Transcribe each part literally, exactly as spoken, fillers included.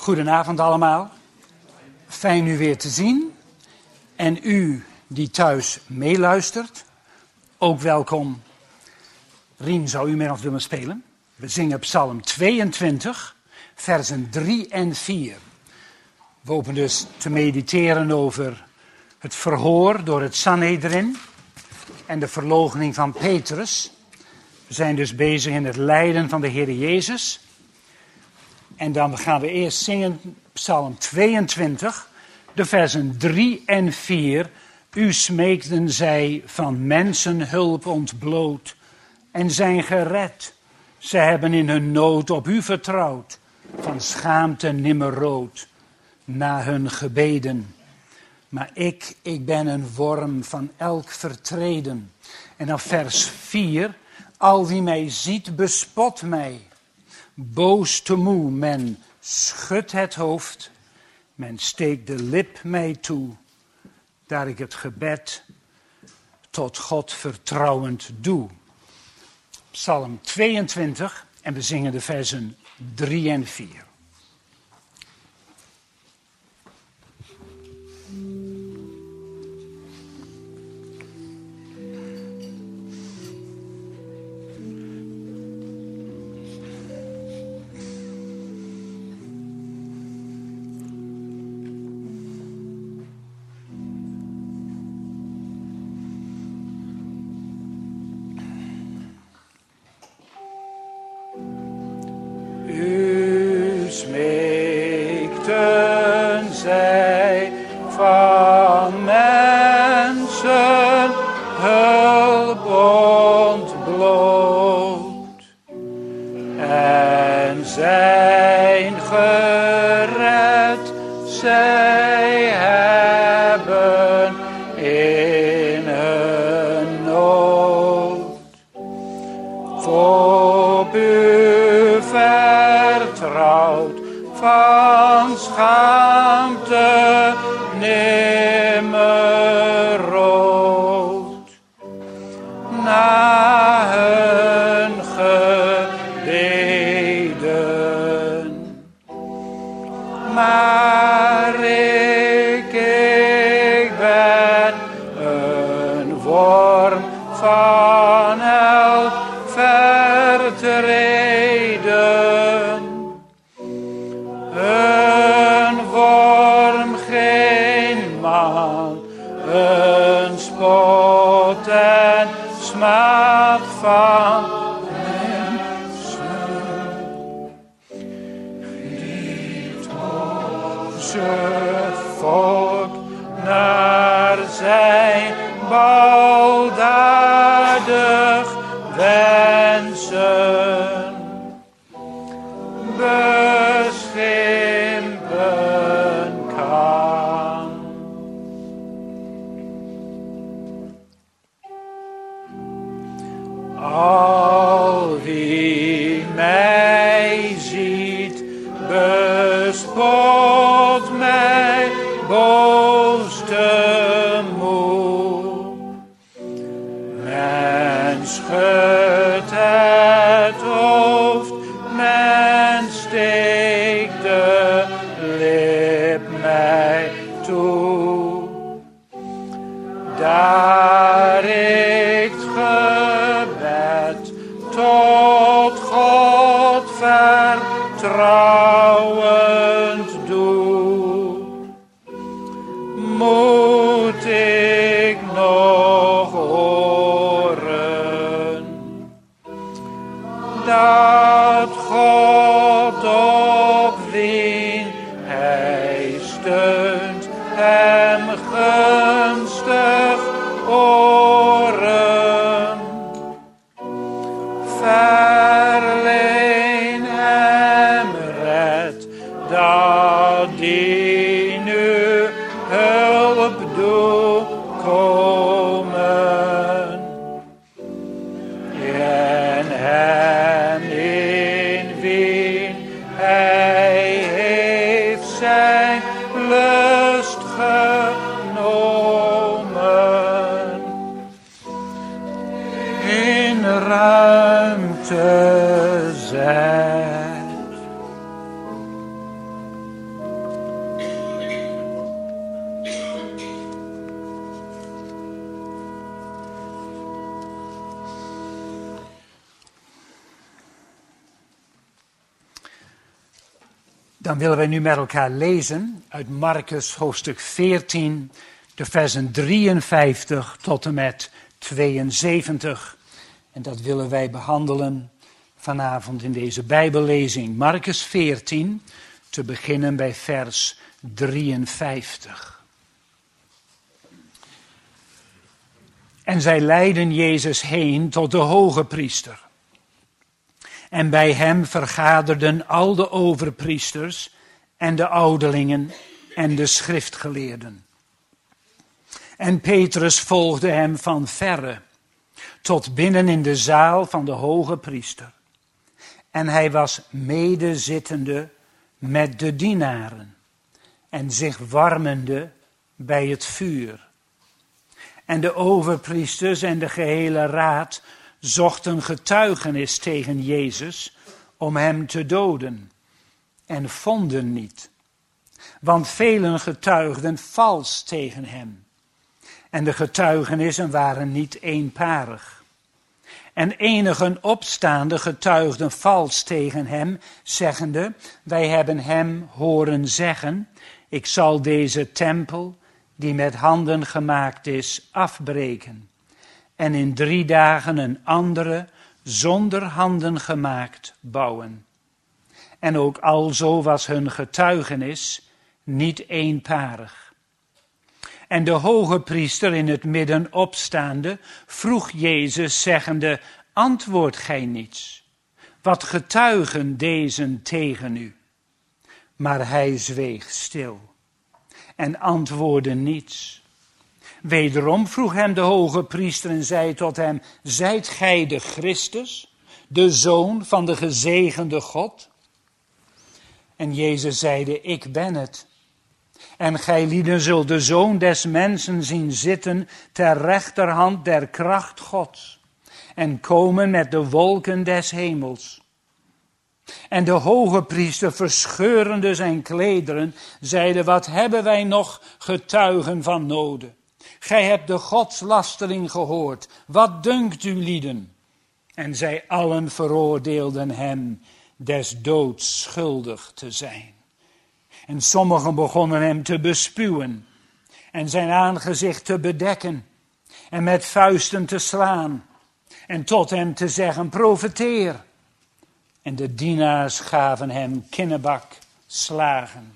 Goedenavond allemaal. Fijn u weer te zien. En u die thuis meeluistert, ook welkom. Rien, zou u met ons willen spelen? We zingen Psalm tweeëntwintig, versen drie en vier. We hopen dus te mediteren over het verhoor door het Sanhedrin en de verloochening van Petrus. We zijn dus bezig in het lijden van de Heer Jezus. En dan gaan we eerst zingen Psalm tweeëntwintig, de versen drie en vier. U smeekten zij van mensen hulp ontbloot en zijn gered. Ze hebben in hun nood op u vertrouwd, van schaamte nimmer rood, na hun gebeden. Maar ik, ik ben een worm van elk vertreden. En dan vers vier, al wie mij ziet bespot mij. Boos te moe, men schudt het hoofd, men steekt de lip mij toe, daar ik het gebed tot God vertrouwend doe. Psalm tweeëntwintig en we zingen de versen drie en vier. ruimte zet. Dan willen wij nu met elkaar lezen uit Markus hoofdstuk veertien, de versen drieënvijftig tot en met tweeënzeventig. En dat willen wij behandelen vanavond in deze Bijbellezing. Markus veertien, te beginnen bij vers drieënvijftig. En zij leidden Jezus heen tot de hoge priester. En bij hem vergaderden al de overpriesters en de ouderlingen en de schriftgeleerden. En Petrus volgde hem van verre, tot binnen in de zaal van de hoge priester. En hij was medezittende met de dienaren en zich warmende bij het vuur. En de overpriesters en de gehele raad zochten getuigenis tegen Jezus om hem te doden en vonden niet. Want velen getuigden vals tegen hem. En de getuigenissen waren niet eenparig. En enigen opstaande getuigden vals tegen hem, zeggende: wij hebben hem horen zeggen, ik zal deze tempel, die met handen gemaakt is, afbreken. En in drie dagen een andere, zonder handen gemaakt, bouwen. En ook alzo was hun getuigenis niet eenparig. En de hoge priester in het midden opstaande vroeg Jezus, zeggende: antwoordt gij niets? Wat getuigen dezen tegen u? Maar hij zweeg stil en antwoordde niets. Wederom vroeg hem de hoge priester en zei tot hem: zijt gij de Christus, de Zoon van de gezegende God? En Jezus zeide: ik ben het. En gij lieden zult de Zoon des mensen zien zitten ter rechterhand der kracht Gods en komen met de wolken des hemels. En de hoge priester, verscheurende zijn klederen, zeide: wat hebben wij nog getuigen van noden? Gij hebt de godslastering gehoord. Wat dunkt u lieden? En zij allen veroordeelden hem des doods schuldig te zijn. En sommigen begonnen hem te bespuwen en zijn aangezicht te bedekken en met vuisten te slaan en tot hem te zeggen: profeteer. En de dienaars gaven hem kinnebak slagen.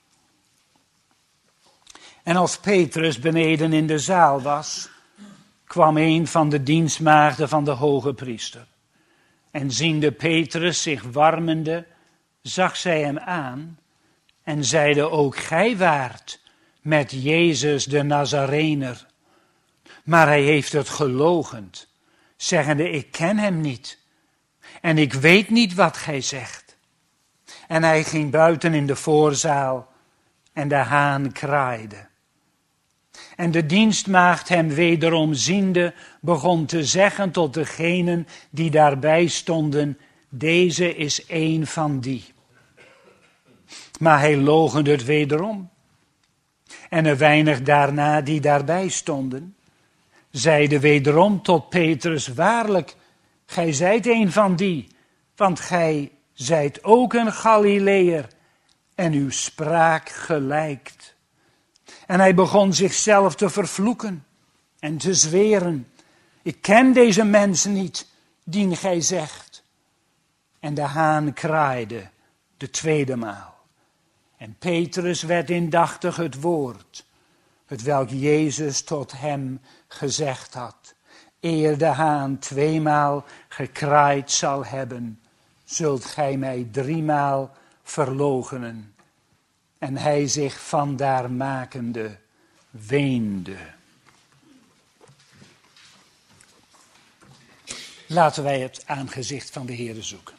En als Petrus beneden in de zaal was, kwam een van de dienstmaagden van de hoge priester. En ziende Petrus zich warmende, zag zij hem aan en zeide: ook gij waart met Jezus de Nazarener. Maar hij heeft het geloochend, zeggende: ik ken hem niet en ik weet niet wat gij zegt. En hij ging buiten in de voorzaal en de haan kraaide. En de dienstmaagd hem wederom ziende begon te zeggen tot degenen die daarbij stonden: deze is een van die. Maar hij loochende het wederom. En een weinig daarna die daarbij stonden, zeiden wederom tot Petrus: waarlijk, gij zijt een van die, want gij zijt ook een Galileër en uw spraak gelijkt. En hij begon zichzelf te vervloeken en te zweren: ik ken deze mensen niet, dien gij zegt. En de haan kraaide de tweede maal. En Petrus werd indachtig het woord, hetwelk Jezus tot hem gezegd had: eer de haan tweemaal gekraaid zal hebben, zult gij mij driemaal verloochenen. En hij zich vandaar makende weende. Laten wij het aangezicht van de Heere zoeken.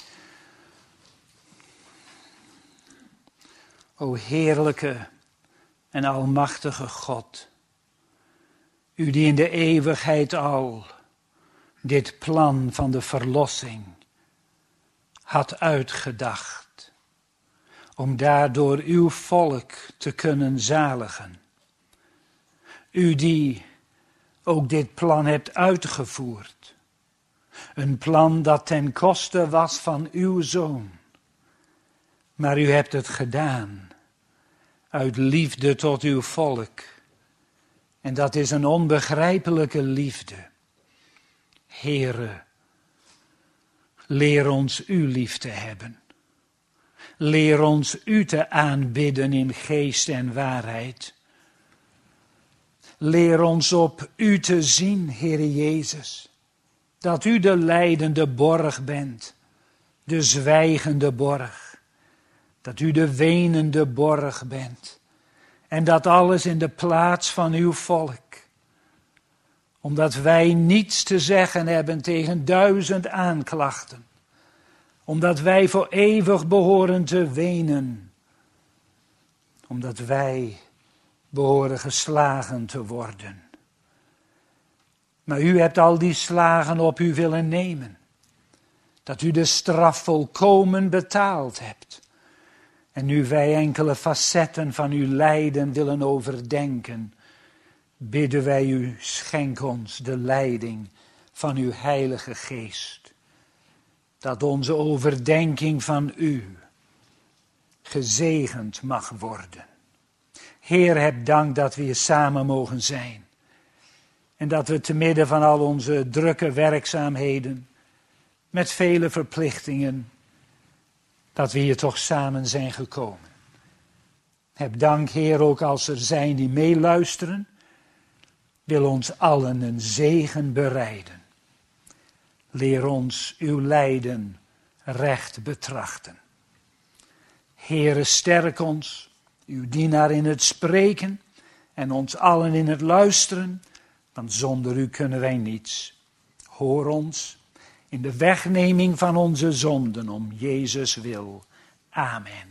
O heerlijke en almachtige God, u die in de eeuwigheid al dit plan van de verlossing had uitgedacht, om daardoor uw volk te kunnen zaligen. U die ook dit plan hebt uitgevoerd. Een plan dat ten koste was van uw Zoon, Maar u hebt het gedaan uit liefde tot uw volk. En dat is een onbegrijpelijke liefde. Heere, leer ons u lief te hebben. Leer ons u te aanbidden in geest en waarheid. Leer ons op u te zien, Heere Jezus. Dat u de lijdende borg bent, de zwijgende borg. Dat u de wenende borg bent. En dat alles in de plaats van uw volk. Omdat wij niets te zeggen hebben tegen duizend aanklachten. Omdat wij voor eeuwig behoren te wenen. Omdat wij behoren geslagen te worden. Maar u hebt al die slagen op u willen nemen. Dat u de straf volkomen betaald hebt. En nu wij enkele facetten van uw lijden willen overdenken, bidden wij u, schenk ons de leiding van uw Heilige Geest. Dat onze overdenking van u gezegend mag worden. Heer, heb dank dat we hier samen mogen zijn. En dat we te midden van al onze drukke werkzaamheden, met vele verplichtingen, dat we hier toch samen zijn gekomen. Heb dank, Heer, ook als er zijn die meeluisteren. Wil ons allen een zegen bereiden. Leer ons uw lijden recht betrachten. Heere, sterk ons, uw dienaar in het spreken en ons allen in het luisteren, want zonder u kunnen wij niets. Hoor ons in de wegneming van onze zonden om Jezus wil. Amen.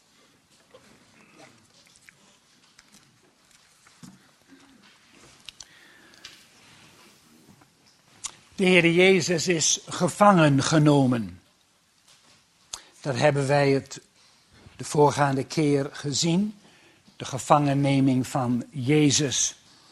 De Heer Jezus is gevangen genomen. Daar hebben wij het de voorgaande keer gezien. De gevangenneming van Jezus.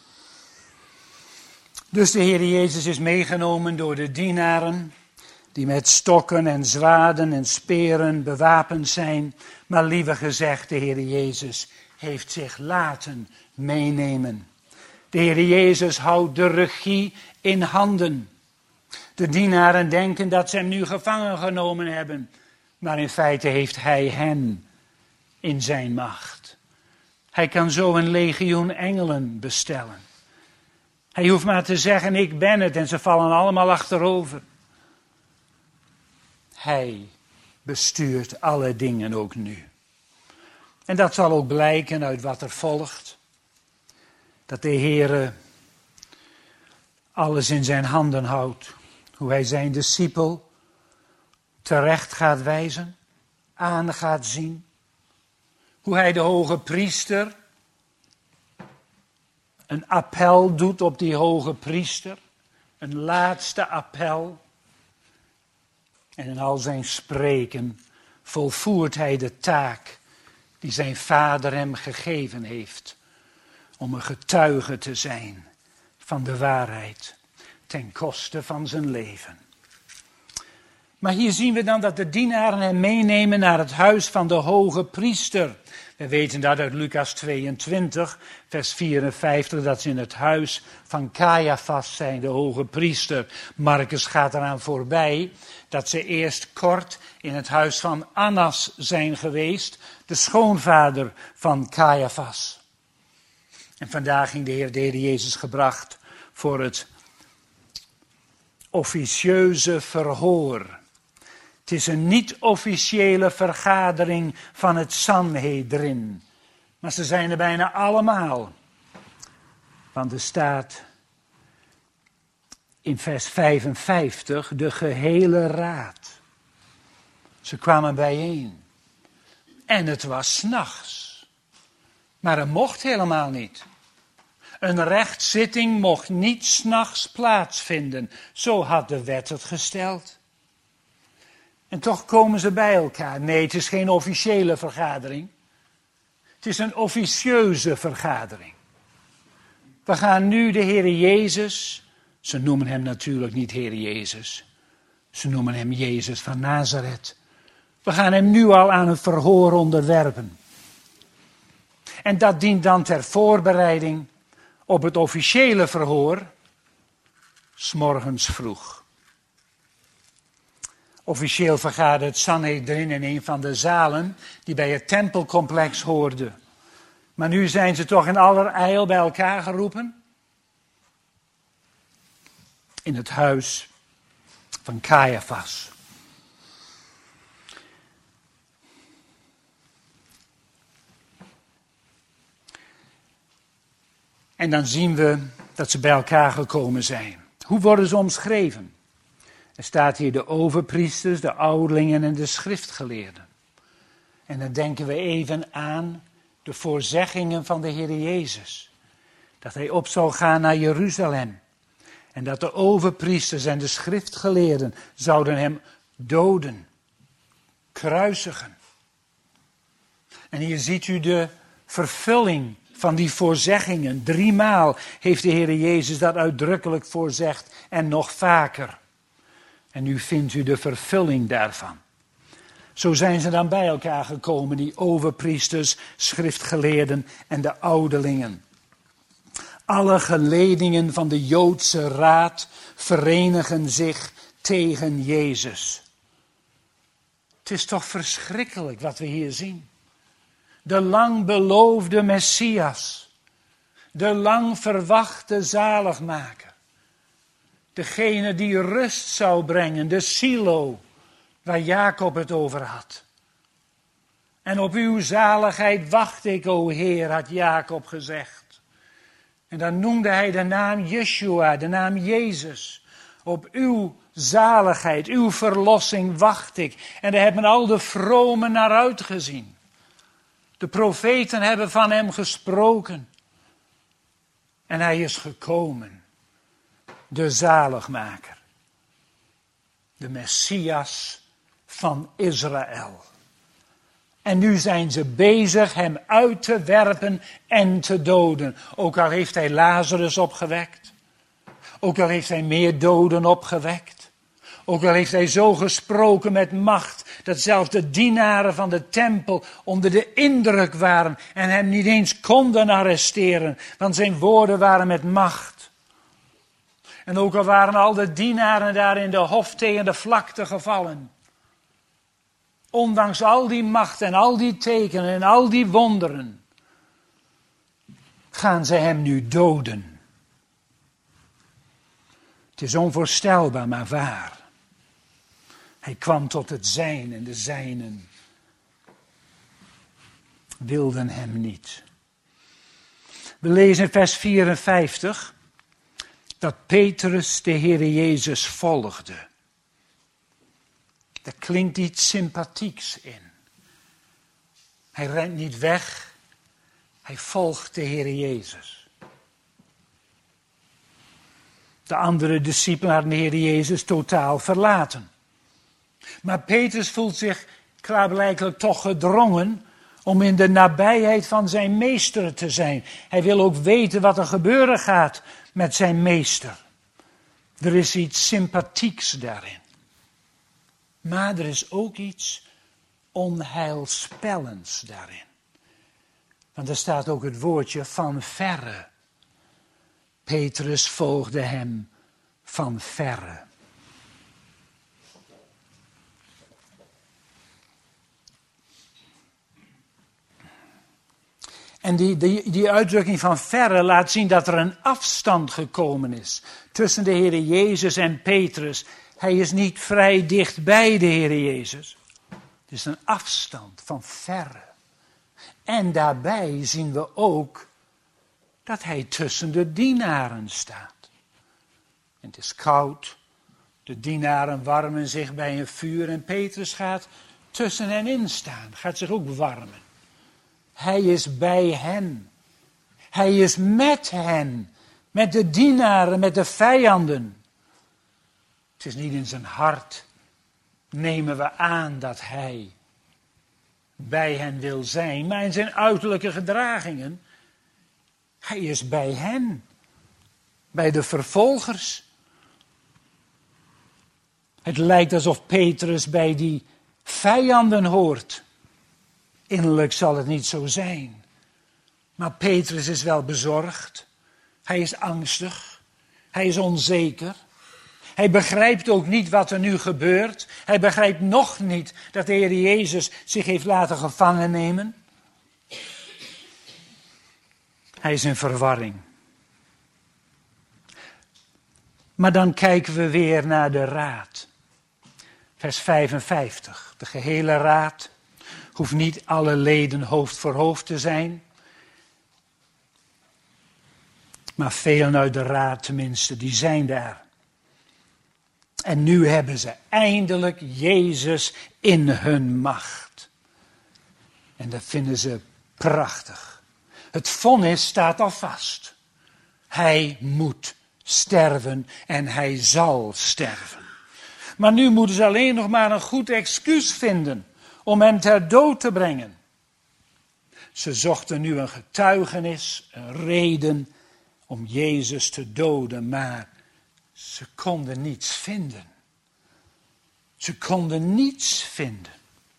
Dus de Heer Jezus is meegenomen door de dienaren, die met stokken en zwaarden en speren bewapend zijn. Maar liever gezegd, de Heer Jezus heeft zich laten meenemen. De Heer Jezus houdt de regie in handen. De dienaren denken dat ze hem nu gevangen genomen hebben. Maar in feite heeft hij hen in zijn macht. Hij kan zo een legioen engelen bestellen. Hij hoeft maar te zeggen, ik ben het, en ze vallen allemaal achterover. Hij bestuurt alle dingen ook nu. En dat zal ook blijken uit wat er volgt. Dat de Heere alles in zijn handen houdt. Hoe hij zijn discipel terecht gaat wijzen, aan gaat zien. Hoe hij de hoge priester een appel doet op die hoge priester. Een laatste appel. En in al zijn spreken volvoert hij de taak die zijn vader hem gegeven heeft. Om een getuige te zijn van de waarheid ten koste van zijn leven. Maar hier zien we dan dat de dienaren hem meenemen naar het huis van de hoge priester. We weten dat uit Lucas tweeëntwintig, vers vierenvijftig, dat ze in het huis van Caiaphas zijn, de hoge priester. Marcus gaat eraan voorbij dat ze eerst kort in het huis van Annas zijn geweest, de schoonvader van Caiaphas. En vandaag ging de Heer, de Heer Jezus gebracht voor het officieuze verhoor. Het is een niet-officiële vergadering van het Sanhedrin. Maar ze zijn er bijna allemaal. Want er staat in vers vijfenvijftig de gehele raad. Ze kwamen bijeen. En het was 's nachts. Maar het mocht helemaal niet. Een rechtszitting mocht niet 's nachts plaatsvinden. Zo had de wet het gesteld. En toch komen ze bij elkaar. Nee, het is geen officiële vergadering. Het is een officieuze vergadering. We gaan nu de Heer Jezus, ze noemen hem natuurlijk niet Heer Jezus. Ze noemen hem Jezus van Nazareth. We gaan hem nu al aan een verhoor onderwerpen. En dat dient dan ter voorbereiding op het officiële verhoor, 's morgens vroeg. Officieel vergaderde het Sanhedrin in een van de zalen die bij het tempelcomplex hoorde. Maar nu zijn ze toch in allerijl bij elkaar geroepen. In het huis van Caiaphas. En dan zien we dat ze bij elkaar gekomen zijn. Hoe worden ze omschreven? Er staat hier de overpriesters, de ouderlingen en de schriftgeleerden. En dan denken we even aan de voorzeggingen van de Heer Jezus. Dat hij op zou gaan naar Jeruzalem. En dat de overpriesters en de schriftgeleerden zouden hem doden, kruisigen. En hier ziet u de vervulling van die voorzeggingen. Driemaal heeft de Heer Jezus dat uitdrukkelijk voorzegd en nog vaker. En nu vindt u de vervulling daarvan. Zo zijn ze dan bij elkaar gekomen, die overpriesters, schriftgeleerden en de ouderlingen. Alle geledingen van de Joodse raad verenigen zich tegen Jezus. Het is toch verschrikkelijk wat we hier zien. De lang beloofde Messias. De lang verwachte zaligmaker. Degene die rust zou brengen, de Silo, waar Jacob het over had. En op uw zaligheid wacht ik, o Heer, had Jacob gezegd. En dan noemde hij de naam Yeshua, de naam Jezus. Op uw zaligheid, uw verlossing wacht ik. En daar hebben al de vromen naar uitgezien. De profeten hebben van hem gesproken. En hij is gekomen. De zaligmaker. De Messias van Israël. En nu zijn ze bezig hem uit te werpen en te doden. Ook al heeft hij Lazarus opgewekt. Ook al heeft hij meer doden opgewekt. Ook al heeft hij zo gesproken met macht, dat zelfs de dienaren van de tempel onder de indruk waren en hem niet eens konden arresteren, want zijn woorden waren met macht. En ook al waren al de dienaren daar in de hof tegen de vlakte gevallen. Ondanks al die macht en al die tekenen en al die wonderen, gaan ze hem nu doden. Het is onvoorstelbaar, maar waar. Hij kwam tot het zijn en de zijnen wilden hem niet. We lezen in vers vierenvijftig dat Petrus de Heere Jezus volgde. Daar klinkt iets sympathieks in. Hij rent niet weg, hij volgt de Heere Jezus. De andere discipelen hadden de Heere Jezus totaal verlaten. Maar Petrus voelt zich klaarblijkelijk toch gedrongen om in de nabijheid van zijn meester te zijn. Hij wil ook weten wat er gebeuren gaat met zijn meester. Er is iets sympathieks daarin. Maar er is ook iets onheilspellends daarin. Want er staat ook het woordje van verre. Petrus volgde hem van verre. En die, die, die uitdrukking van verre laat zien dat er een afstand gekomen is tussen de Heere Jezus en Petrus. Hij is niet vrij dichtbij de Heere Jezus. Het is een afstand van verre. En daarbij zien we ook dat hij tussen de dienaren staat. En het is koud. De dienaren warmen zich bij een vuur en Petrus gaat tussen hen in staan. Gaat zich ook warmen. Hij is bij hen. Hij is met hen. Met de dienaren, met de vijanden. Het is niet in zijn hart. Nemen we aan dat hij bij hen wil zijn. Maar in zijn uiterlijke gedragingen. Hij is bij hen. Bij de vervolgers. Het lijkt alsof Petrus bij die vijanden hoort. Innerlijk zal het niet zo zijn. Maar Petrus is wel bezorgd. Hij is angstig. Hij is onzeker. Hij begrijpt ook niet wat er nu gebeurt. Hij begrijpt nog niet dat de Heer Jezus zich heeft laten gevangen nemen. Hij is in verwarring. Maar dan kijken we weer naar de raad. Vers vijfenvijftig. De gehele raad hoeft niet alle leden hoofd voor hoofd te zijn. Maar velen uit de raad tenminste, die zijn daar. En nu hebben ze eindelijk Jezus in hun macht. En dat vinden ze prachtig. Het vonnis staat al vast. Hij moet sterven en hij zal sterven. Maar nu moeten ze alleen nog maar een goed excuus vinden om hem ter dood te brengen. Ze zochten nu een getuigenis, een reden om Jezus te doden, maar ze konden niets vinden. Ze konden niets vinden.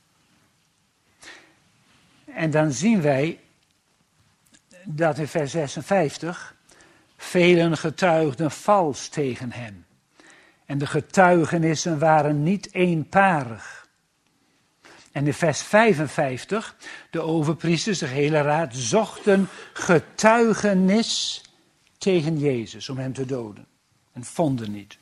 En dan zien wij dat in vers zesenvijftig velen getuigden vals tegen hem. En de getuigenissen waren niet eenparig. En in vers vijfenvijftig, de overpriesters, de hele raad, zochten getuigenis tegen Jezus om hem te doden. En vonden niet.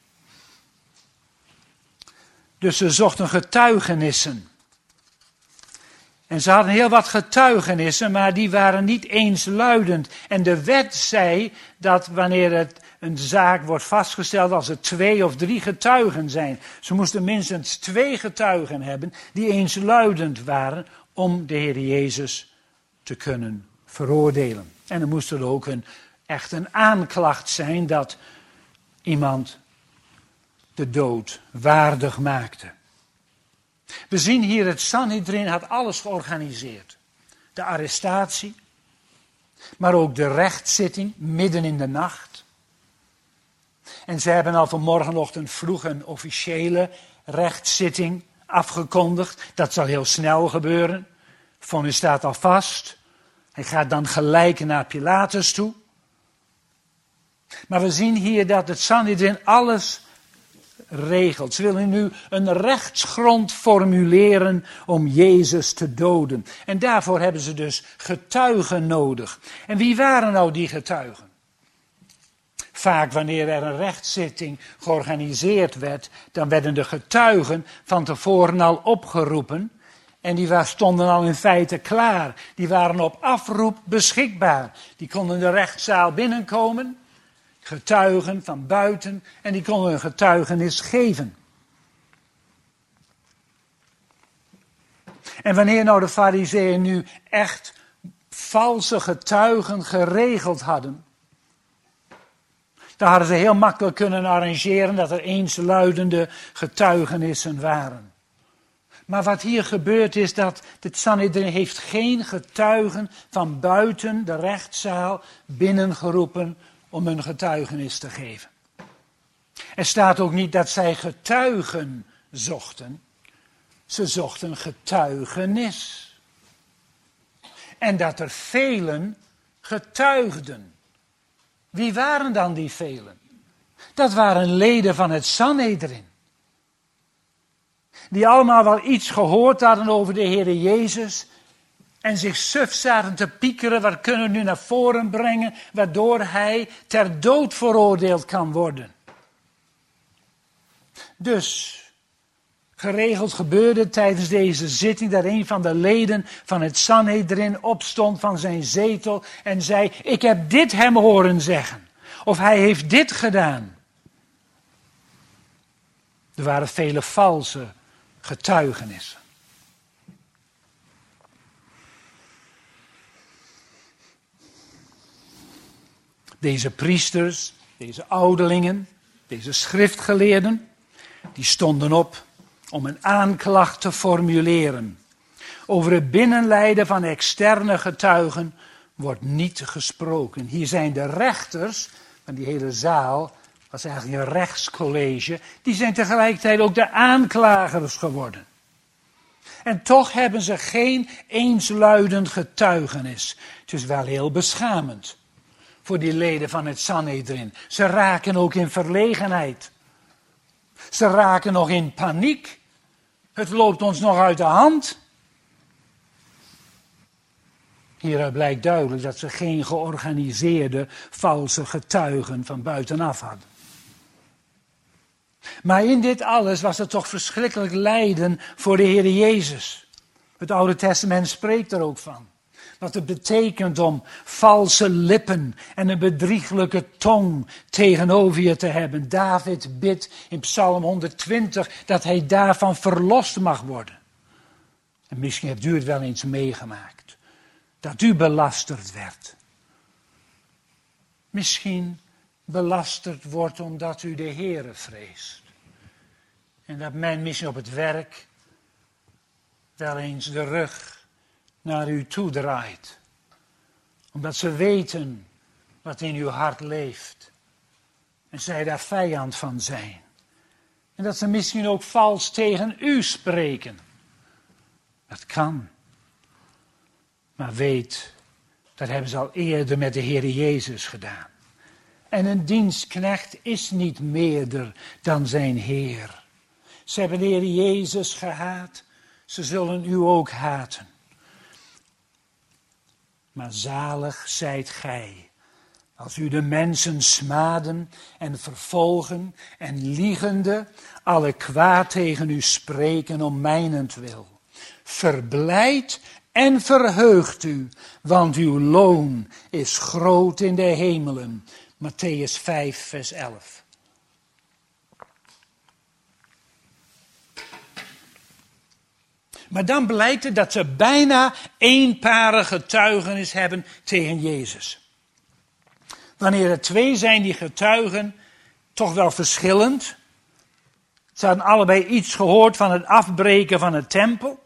Dus ze zochten getuigenissen. En ze hadden heel wat getuigenissen, maar die waren niet eensluidend. En de wet zei dat wanneer het een zaak wordt vastgesteld, als er twee of drie getuigen zijn. Ze moesten minstens twee getuigen hebben die eensluidend waren om de Heer Jezus te kunnen veroordelen. En er moest er ook een, echt een aanklacht zijn dat iemand de dood waardig maakte. We zien hier het Sanhedrin had alles georganiseerd. De arrestatie, maar ook de rechtszitting midden in de nacht. En ze hebben al vanmorgenochtend vroeg een officiële rechtszitting afgekondigd. Dat zal heel snel gebeuren. Vonnis staat al vast. Hij gaat dan gelijk naar Pilatus toe. Maar we zien hier dat het Sanhedrin alles regelt. Ze willen nu een rechtsgrond formuleren om Jezus te doden. En daarvoor hebben ze dus getuigen nodig. En wie waren nou die getuigen? Vaak wanneer er een rechtszitting georganiseerd werd, dan werden de getuigen van tevoren al opgeroepen. En die stonden al in feite klaar. Die waren op afroep beschikbaar. Die konden de rechtszaal binnenkomen. Getuigen van buiten en die konden een getuigenis geven. En wanneer nou de Farizeeën nu echt valse getuigen geregeld hadden, dan hadden ze heel makkelijk kunnen arrangeren dat er eensluidende getuigenissen waren. Maar wat hier gebeurt is dat het Sanhedrin heeft geen getuigen van buiten de rechtszaal binnengeroepen om hun getuigenis te geven. Er staat ook niet dat zij getuigen zochten. Ze zochten getuigenis. En dat er velen getuigden. Wie waren dan die velen? Dat waren leden van het Sanhedrin. Die allemaal wel iets gehoord hadden over de Heer Jezus. En zich suf zaten te piekeren, wat kunnen we nu naar voren brengen, waardoor hij ter dood veroordeeld kan worden. Dus, geregeld gebeurde tijdens deze zitting dat een van de leden van het Sanhedrin opstond van zijn zetel en zei, ik heb dit hem horen zeggen. Of hij heeft dit gedaan. Er waren vele valse getuigenissen. Deze priesters, deze ouderlingen, deze schriftgeleerden, die stonden op om een aanklacht te formuleren. Over het binnenleiden van externe getuigen wordt niet gesproken. Hier zijn de rechters van die hele zaal, was eigenlijk een rechtscollege, die zijn tegelijkertijd ook de aanklagers geworden. En toch hebben ze geen eensluidend getuigenis. Het is wel heel beschamend voor die leden van het Sanhedrin. Ze raken ook in verlegenheid. Ze raken nog in paniek. Het loopt ons nog uit de hand. Hieruit blijkt duidelijk dat ze geen georganiseerde valse getuigen van buitenaf hadden. Maar in dit alles was het toch verschrikkelijk lijden voor de Heer Jezus. Het Oude Testament spreekt er ook van. Wat het betekent om valse lippen en een bedrieglijke tong tegenover je te hebben. David bidt in Psalm honderdtwintig dat hij daarvan verlost mag worden. En misschien hebt u het wel eens meegemaakt. Dat u belasterd werd. Misschien belasterd wordt omdat u de Heere vreest. En dat men misschien op het werk wel eens de rug naar u toe draait. Omdat ze weten wat in uw hart leeft. En zij daar vijand van zijn. En dat ze misschien ook vals tegen u spreken. Dat kan. Maar weet, dat hebben ze al eerder met de Heer Jezus gedaan. En een dienstknecht is niet meerder dan zijn Heer. Ze hebben de Heer Jezus gehaat, ze zullen u ook haten. Maar zalig zijt gij, als u de mensen smaden en vervolgen en liegende alle kwaad tegen u spreken om mijnentwil. Verblijd en verheugt u, want uw loon is groot in de hemelen. Mattheüs vijf, vers elf. Maar dan blijkt het dat ze bijna eenparig getuigenis hebben tegen Jezus. Wanneer er twee zijn die getuigen, toch wel verschillend. Ze hadden allebei iets gehoord van het afbreken van het tempel.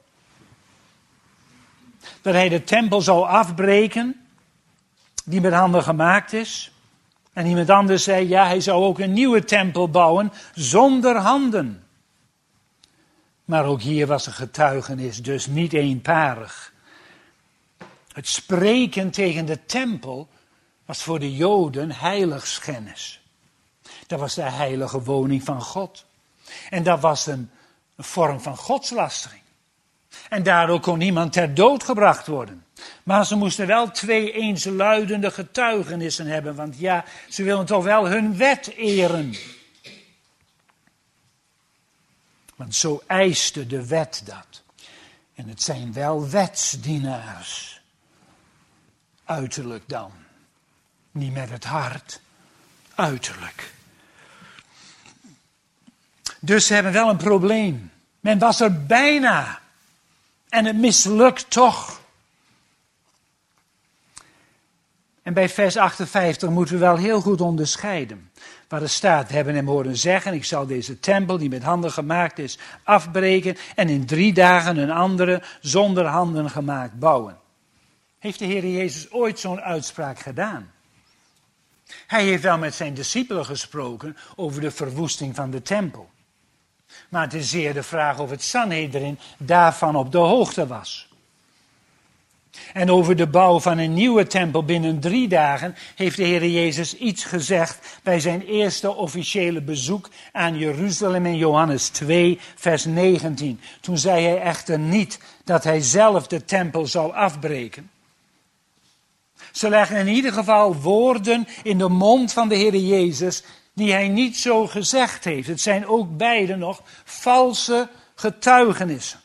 Dat hij de tempel zou afbreken, die met handen gemaakt is. En iemand anders zei, ja, hij zou ook een nieuwe tempel bouwen zonder handen. Maar ook hier was een getuigenis dus niet eenparig. Het spreken tegen de tempel was voor de Joden heiligschennis. Dat was de heilige woning van God. En dat was een, een vorm van godslastering. En daardoor kon niemand ter dood gebracht worden. Maar ze moesten wel twee eensluidende getuigenissen hebben. Want ja, ze willen toch wel hun wet eren. Want zo eiste de wet dat. En het zijn wel wetsdienaars. Uiterlijk dan. Niet met het hart. Uiterlijk. Dus ze hebben wel een probleem. Men was er bijna. En het mislukt toch. En bij vers achtenvijftig moeten we wel heel goed onderscheiden. Waar er staat, we hebben hem horen zeggen, ik zal deze tempel die met handen gemaakt is afbreken en in drie dagen een andere zonder handen gemaakt bouwen. Heeft de Heer Jezus ooit zo'n uitspraak gedaan? Hij heeft wel met zijn discipelen gesproken over de verwoesting van de tempel. Maar het is zeer de vraag of het Sanhedrin daarvan op de hoogte was. En over de bouw van een nieuwe tempel binnen drie dagen heeft de Heer Jezus iets gezegd bij zijn eerste officiële bezoek aan Jeruzalem in Johannes twee, vers negentien. Toen zei hij echter niet dat hij zelf de tempel zou afbreken. Ze leggen in ieder geval woorden in de mond van de Heer Jezus die hij niet zo gezegd heeft. Het zijn ook beide nog valse getuigenissen.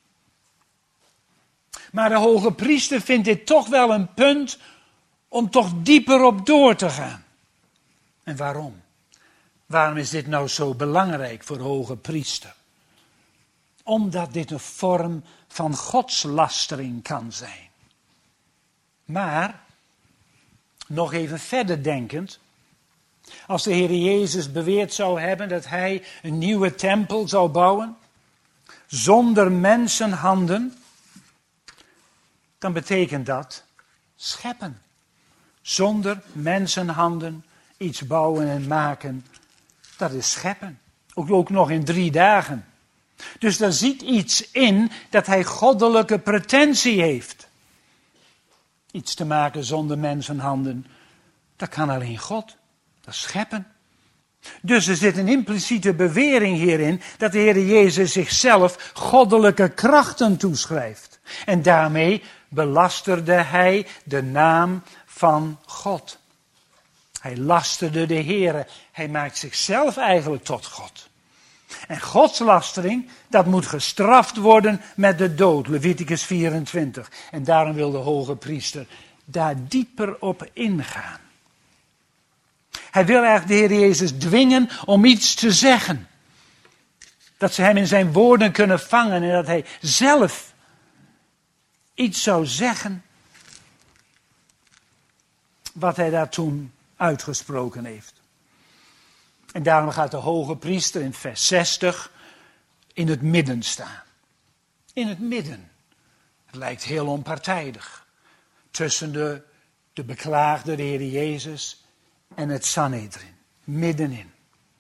Maar de hoge priester vindt dit toch wel een punt om toch dieper op door te gaan. En waarom? Waarom is dit nou zo belangrijk voor de hoge priester? Omdat dit een vorm van godslastering kan zijn. Maar, nog even verder denkend, als de Heer Jezus beweerd zou hebben dat hij een nieuwe tempel zou bouwen, zonder mensenhanden, dan betekent dat scheppen. Zonder mensenhanden iets bouwen en maken, dat is scheppen. Ook, ook nog in drie dagen. Dus daar zit iets in dat hij goddelijke pretentie heeft. Iets te maken zonder mensenhanden, dat kan alleen God. Dat is scheppen. Dus er zit een impliciete bewering hierin dat de Heer Jezus zichzelf goddelijke krachten toeschrijft. En daarmee belasterde hij de naam van God. Hij lasterde de Heer. Hij maakt zichzelf eigenlijk tot God. En godslastering, dat moet gestraft worden met de dood. Leviticus vierentwintig. En daarom wil de hoge priester daar dieper op ingaan. Hij wil eigenlijk de Heer Jezus dwingen om iets te zeggen. Dat ze hem in zijn woorden kunnen vangen en dat hij zelf iets zou zeggen wat hij daar toen uitgesproken heeft. En daarom gaat de hoge priester in vers zestig in het midden staan. In het midden. Het lijkt heel onpartijdig. Tussen de, de beklaagde, de Heer Jezus, en het Sanhedrin. Middenin.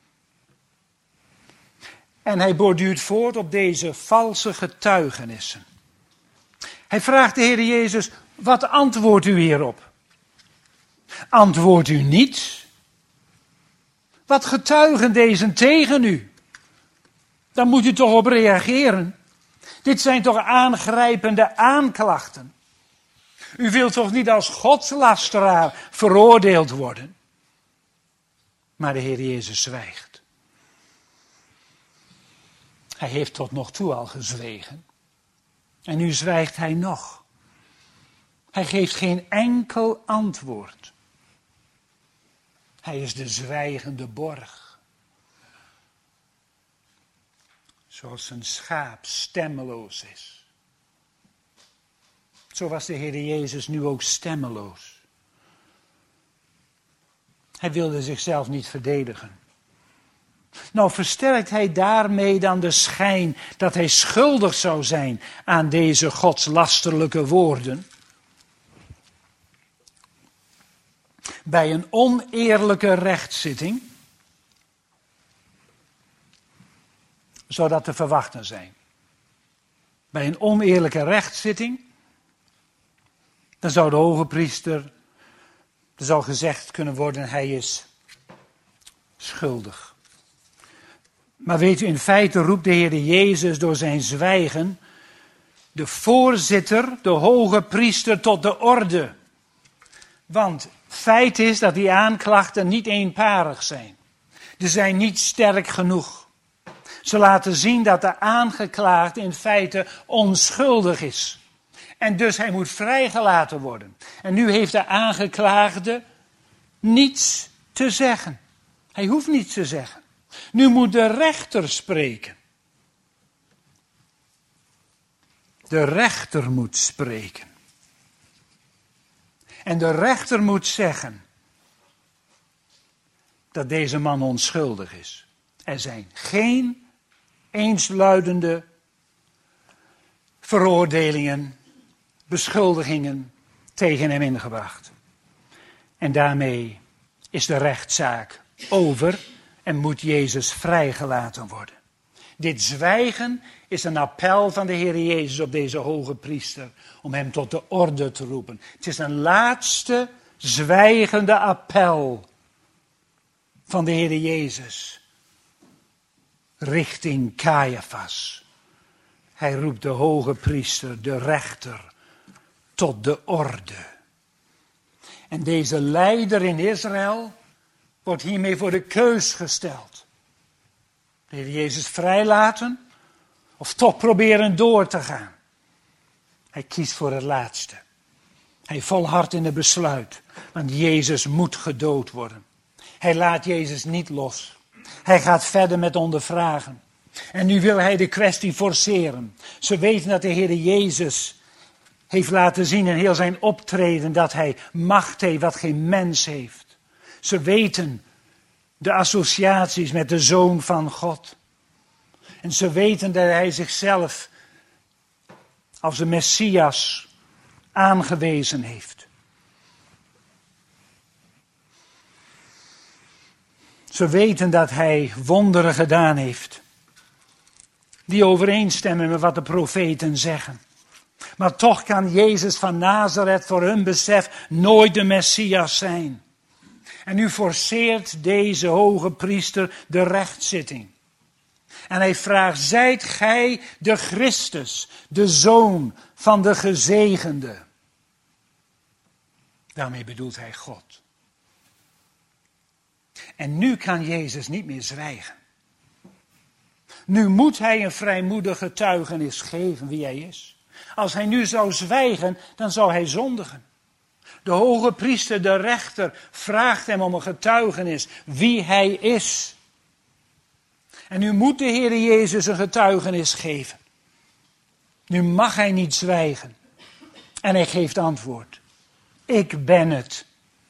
En hij borduurt voort op deze valse getuigenissen. Hij vraagt de Heer Jezus, wat antwoordt u hierop? Antwoordt u niet? Wat getuigen deze tegen u? Daar moet u toch op reageren. Dit zijn toch aangrijpende aanklachten. U wilt toch niet als godslasteraar veroordeeld worden? Maar de Heer Jezus zwijgt. Hij heeft tot nog toe al gezwegen. En nu zwijgt hij nog. Hij geeft geen enkel antwoord. Hij is de zwijgende borg. Zoals een schaap stemmeloos is. Zo was de Heer Jezus nu ook stemmeloos. Hij wilde zichzelf niet verdedigen. Nou versterkt hij daarmee dan de schijn dat hij schuldig zou zijn aan deze godslasterlijke woorden. Bij een oneerlijke rechtszitting zou dat te verwachten zijn. Bij een oneerlijke rechtszitting, dan zou de hoge priester, er zou gezegd kunnen worden, hij is schuldig. Maar weet u, in feite roept de Heer Jezus door zijn zwijgen de voorzitter, de hoge priester, tot de orde. Want feit is dat die aanklachten niet eenparig zijn. Ze zijn niet sterk genoeg. Ze laten zien dat de aangeklaagde in feite onschuldig is. En dus hij moet vrijgelaten worden. En nu heeft de aangeklaagde niets te zeggen. Hij hoeft niets te zeggen. Nu moet de rechter spreken. De rechter moet spreken. En de rechter moet zeggen dat deze man onschuldig is. Er zijn geen eensluidende veroordelingen, beschuldigingen tegen hem ingebracht. En daarmee is de rechtszaak over en moet Jezus vrijgelaten worden. Dit zwijgen is een appel van de Heer Jezus op deze hoge priester om hem tot de orde te roepen. Het is een laatste zwijgende appel van de Heer Jezus richting Caiaphas. Hij roept de hoge priester, de rechter, tot de orde. En deze leider in Israël wordt hiermee voor de keus gesteld. De Heer Jezus vrijlaten of toch proberen door te gaan. Hij kiest voor het laatste. Hij volhardt in het besluit, want Jezus moet gedood worden. Hij laat Jezus niet los. Hij gaat verder met ondervragen. En nu wil hij de kwestie forceren. Ze weten dat de Heer Jezus heeft laten zien in heel zijn optreden dat hij macht heeft wat geen mens heeft. Ze weten de associaties met de Zoon van God. En ze weten dat hij zichzelf als de Messias aangewezen heeft. Ze weten dat hij wonderen gedaan heeft. die overeenstemmen met wat de profeten zeggen. Maar toch kan Jezus van Nazareth voor hun besef nooit de Messias zijn. En nu forceert deze hoge priester de rechtszitting. En hij vraagt, zijt gij de Christus, de Zoon van de Gezegende? Daarmee bedoelt hij God. En nu kan Jezus niet meer zwijgen. Nu moet hij een vrijmoedig getuigenis geven wie hij is. Als hij nu zou zwijgen, dan zou hij zondigen. De hoge priester, de rechter, vraagt hem om een getuigenis wie hij is. En nu moet de Heer Jezus een getuigenis geven. Nu mag hij niet zwijgen. En hij geeft antwoord. Ik ben het.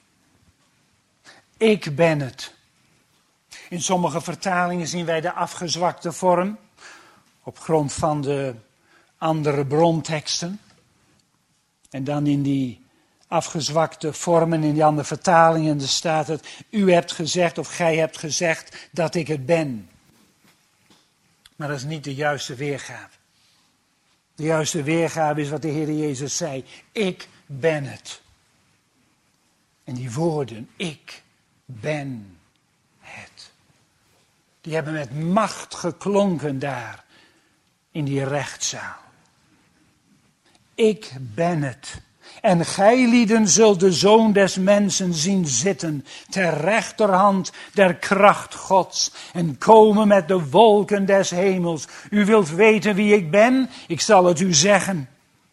Ik ben het. In sommige vertalingen zien wij de afgezwakte vorm. Op grond van de andere bronteksten. En dan in die afgezwakte vormen, in die andere vertalingen, daar staat het. U hebt gezegd of gij hebt gezegd dat ik het ben. Maar dat is niet de juiste weergave. De juiste weergave is wat de Heer Jezus zei. Ik ben het. En die woorden, ik ben het. Die hebben met macht geklonken daar in die rechtszaal. Ik ben het. En gijlieden zult de Zoon des Mensen zien zitten ter rechterhand der kracht Gods en komen met de wolken des hemels. U wilt weten wie ik ben? Ik zal het u zeggen.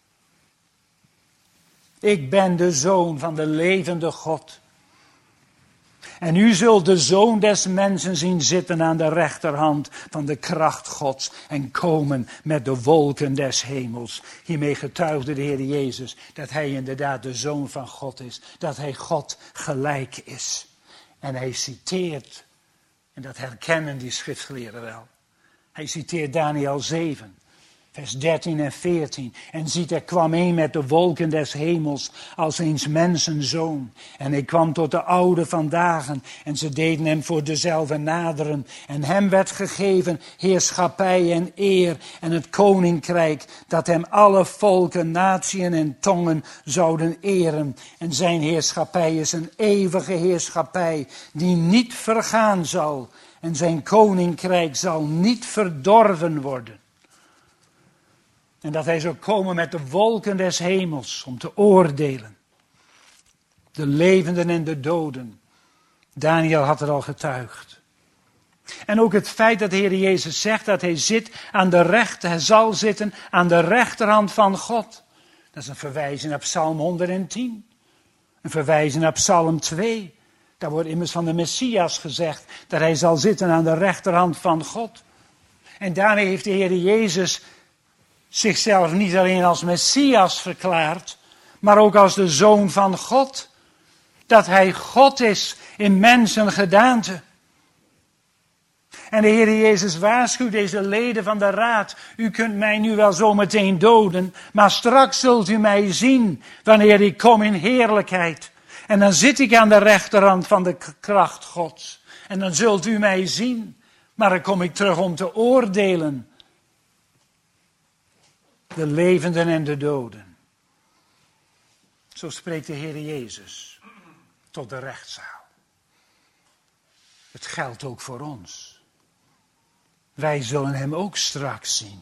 Ik ben de Zoon van de levende God. En u zult de Zoon des Mensen zien zitten aan de rechterhand van de kracht Gods en komen met de wolken des hemels. Hiermee getuigde de Heer Jezus dat hij inderdaad de Zoon van God is, dat hij God gelijk is. En hij citeert, en dat herkennen die schriftgeleerden wel, hij citeert Daniël zeven. Vers dertien en veertien. En ziet, er kwam een met de wolken des hemels als eens mensenzoon. En hij kwam tot de oude van dagen. En ze deden hem voor dezelfde naderen. En hem werd gegeven heerschappij en eer en het koninkrijk. Dat hem alle volken, natieën en tongen zouden eren. En zijn heerschappij is een eeuwige heerschappij die niet vergaan zal. En zijn koninkrijk zal niet verdorven worden. En dat hij zou komen met de wolken des hemels om te oordelen. De levenden en de doden. Daniël had er al getuigd. En ook het feit dat de Heer Jezus zegt dat hij zit aan de rechter, hij zal zitten aan de rechterhand van God. Dat is een verwijzing naar Psalm honderdtien. Een verwijzing naar Psalm twee. Daar wordt immers van de Messias gezegd dat hij zal zitten aan de rechterhand van God. En daarmee heeft de Heer Jezus zichzelf niet alleen als Messias verklaart, maar ook als de Zoon van God. Dat hij God is in mensengedaante. En de Heer Jezus waarschuwt deze leden van de raad. U kunt mij nu wel zo meteen doden, maar straks zult u mij zien wanneer ik kom in heerlijkheid. En dan zit ik aan de rechterhand van de kracht Gods. En dan zult u mij zien, maar dan kom ik terug om te oordelen. De levenden en de doden. Zo spreekt de Heer Jezus tot de rechtszaal. Het geldt ook voor ons. Wij zullen hem ook straks zien.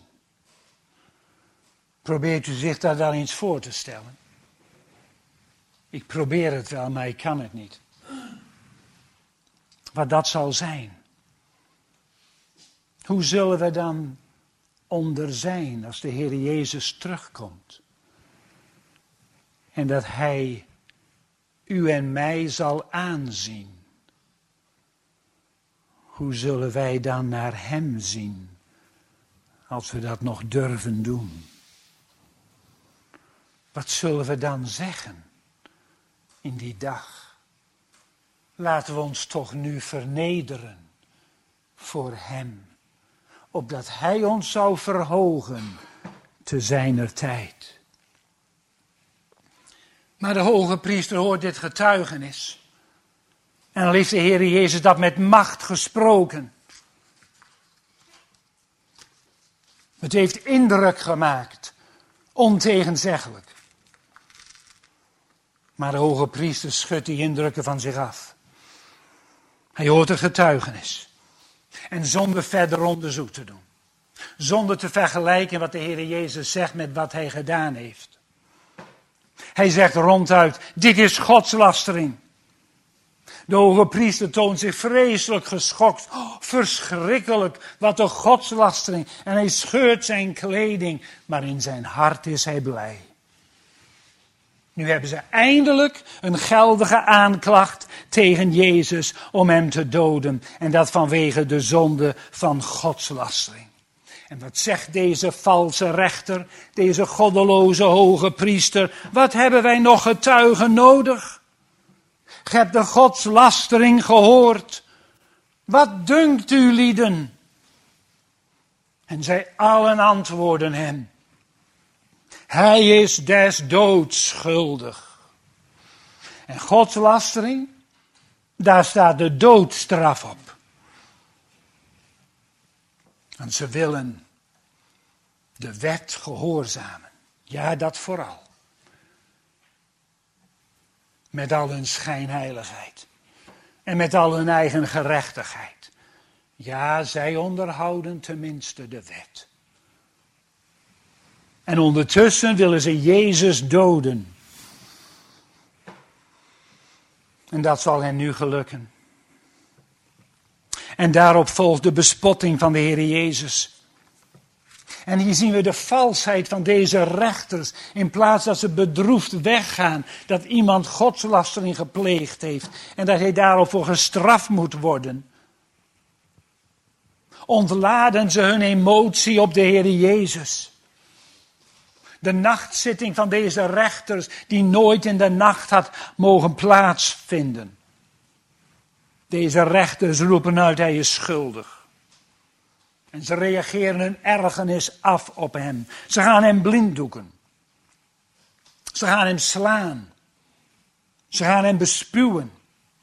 Probeert u zich daar dan eens voor te stellen? Ik probeer het wel, maar ik kan het niet. Wat dat zal zijn. Hoe zullen we dan onder zijn als de Heer Jezus terugkomt? En dat hij u en mij zal aanzien. Hoe zullen wij dan naar hem zien, als we dat nog durven doen? Wat zullen we dan zeggen in die dag? Laten we ons toch nu vernederen voor hem, opdat hij ons zou verhogen te zijner tijd. Maar de hoge priester hoort dit getuigenis. En dan heeft de Heer Jezus dat met macht gesproken. Het heeft indruk gemaakt, ontegenzeggelijk. Maar de hoge priester schudt die indrukken van zich af. Hij hoort een getuigenis. En zonder verder onderzoek te doen. Zonder te vergelijken wat de Heer Jezus zegt met wat hij gedaan heeft. Hij zegt ronduit, dit is godslastering. De hoge priester toont zich vreselijk geschokt. Oh, verschrikkelijk, wat een godslastering. En hij scheurt zijn kleding, maar in zijn hart is hij blij. Nu hebben ze eindelijk een geldige aanklacht tegen Jezus om hem te doden. En dat vanwege de zonde van godslastering. En wat zegt deze valse rechter, deze goddeloze hoge priester? Wat hebben wij nog getuigen nodig? Ge hebt de godslastering gehoord. Wat dunkt u lieden? En zij allen antwoorden hem. Hij is des doods schuldig. En godslastering, daar staat de doodstraf op. En ze willen de wet gehoorzamen. Ja, dat vooral. Met al hun schijnheiligheid. En met al hun eigen gerechtigheid. Ja, zij onderhouden tenminste de wet. En ondertussen willen ze Jezus doden. En dat zal hen nu gelukken. En daarop volgt de bespotting van de Heer Jezus. En hier zien we de valsheid van deze rechters. In plaats dat ze bedroefd weggaan dat iemand godslastering gepleegd heeft. En dat hij daarop voor gestraft moet worden. Ontladen ze hun emotie op de Heer Jezus. De nachtzitting van deze rechters die nooit in de nacht had mogen plaatsvinden. Deze rechters roepen uit, hij is schuldig. En ze reageren hun ergernis af op hem. Ze gaan hem blinddoeken. Ze gaan hem slaan. Ze gaan hem bespuwen.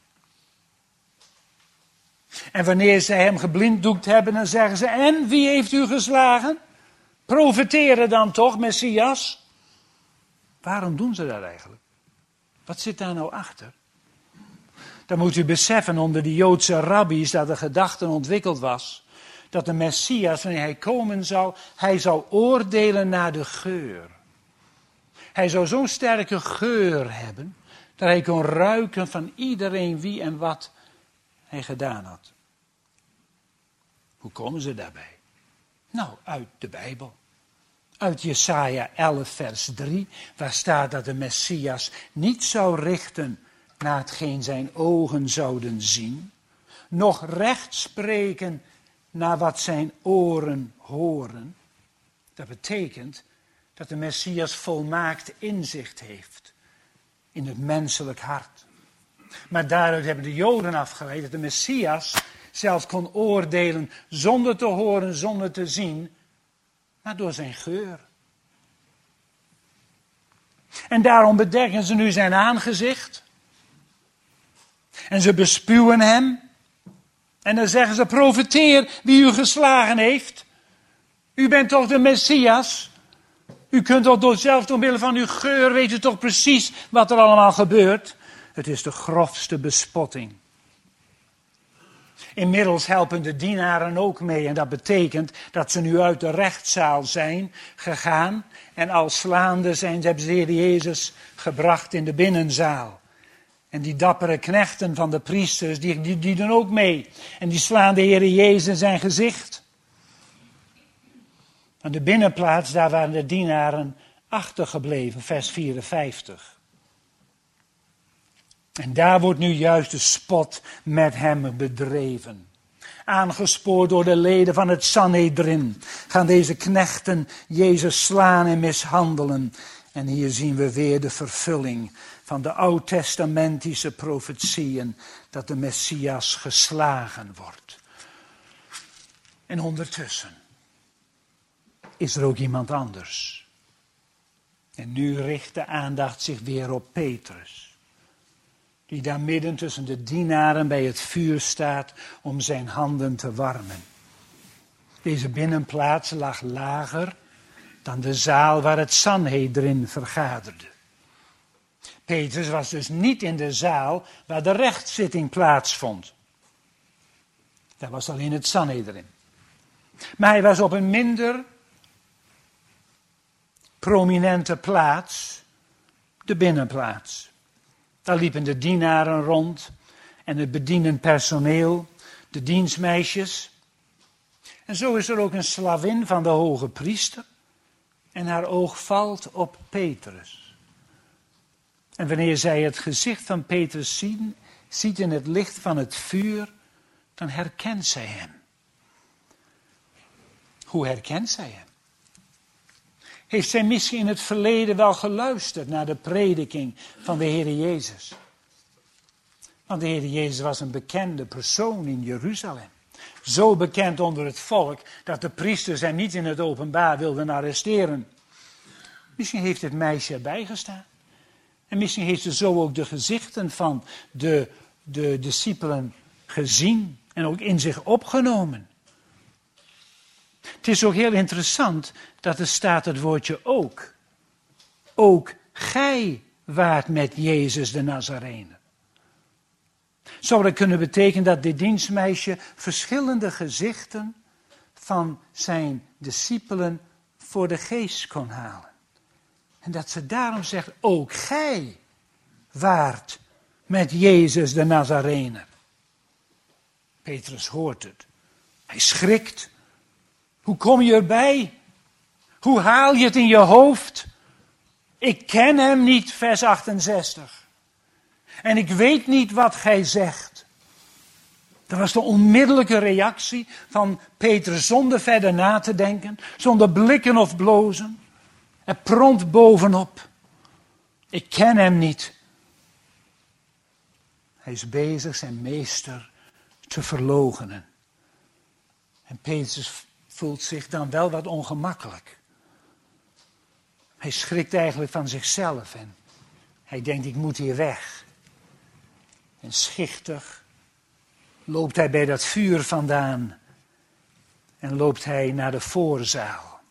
En wanneer ze hem geblinddoekt hebben, dan zeggen ze, en wie heeft u geslagen? Profeteren dan toch, Messias? Waarom doen ze dat eigenlijk? Wat zit daar nou achter? Dan moet u beseffen onder de Joodse rabbies dat de gedachte ontwikkeld was. Dat de Messias, wanneer hij komen zou, hij zou oordelen naar de geur. Hij zou zo'n sterke geur hebben, dat hij kon ruiken van iedereen wie en wat hij gedaan had. Hoe komen ze daarbij? Nou, uit de Bijbel. Uit Jesaja elf vers drie, waar staat dat de Messias niet zou richten naar hetgeen zijn ogen zouden zien, noch recht spreken naar wat zijn oren horen. Dat betekent dat de Messias volmaakt inzicht heeft in het menselijk hart. Maar daaruit hebben de Joden afgeleid dat de Messias zelfs kon oordelen zonder te horen, zonder te zien, maar door zijn geur. En daarom bedekken ze nu zijn aangezicht. En ze bespuwen hem. En dan zeggen ze, profeteer wie u geslagen heeft. U bent toch de Messias? U kunt toch door zelf door middel van uw geur, weet u toch precies wat er allemaal gebeurt? Het is de grofste bespotting. Inmiddels helpen de dienaren ook mee en dat betekent dat ze nu uit de rechtszaal zijn gegaan. En al slaande zijn, hebben ze de Heer Jezus gebracht in de binnenzaal. En die dappere knechten van de priesters, die, die, die doen ook mee. En die slaan de Heer Jezus in zijn gezicht. Aan de binnenplaats, daar waren de dienaren achtergebleven, vers vierenvijftig. En daar wordt nu juist de spot met hem bedreven. Aangespoord door de leden van het Sanhedrin gaan deze knechten Jezus slaan en mishandelen. En hier zien we weer de vervulling van de oud-testamentische profetieën dat de Messias geslagen wordt. En ondertussen is er ook iemand anders. En nu richt de aandacht zich weer op Petrus. Die daar midden tussen de dienaren bij het vuur staat om zijn handen te warmen. Deze binnenplaats lag lager dan de zaal waar het Sanhedrin vergaderde. Petrus was dus niet in de zaal waar de rechtszitting plaatsvond. Dat was alleen het Sanhedrin. Maar hij was op een minder prominente plaats, de binnenplaats. Daar liepen de dienaren rond en het bedienend personeel, de dienstmeisjes. En zo is er ook een slavin van de hoge priester en haar oog valt op Petrus. En wanneer zij het gezicht van Petrus zien, ziet in het licht van het vuur, dan herkent zij hem. Hoe herkent zij hem? Heeft zij misschien in het verleden wel geluisterd naar de prediking van de Heer Jezus? Want de Heer Jezus was een bekende persoon in Jeruzalem. Zo bekend onder het volk dat de priesters hem niet in het openbaar wilden arresteren. Misschien heeft het meisje erbij gestaan. En misschien heeft ze zo ook de gezichten van de, de discipelen gezien en ook in zich opgenomen. Het is ook heel interessant dat er staat het woordje ook. Ook gij waart met Jezus de Nazarener. Zou dat kunnen betekenen dat dit dienstmeisje verschillende gezichten van zijn discipelen voor de geest kon halen. En dat ze daarom zegt, ook gij waart met Jezus de Nazarener. Petrus hoort het. Hij schrikt. Hoe kom je erbij? Hoe haal je het in je hoofd? Ik ken hem niet, vers achtenzestig. En ik weet niet wat gij zegt. Dat was de onmiddellijke reactie van Petrus zonder verder na te denken, zonder blikken of blozen. Er prompt bovenop. Ik ken hem niet. Hij is bezig zijn meester te verloochenen. En Petrus voelt zich dan wel wat ongemakkelijk. Hij schrikt eigenlijk van zichzelf en hij denkt, ik moet hier weg. En schichtig loopt hij bij dat vuur vandaan en loopt hij naar de voorzaal.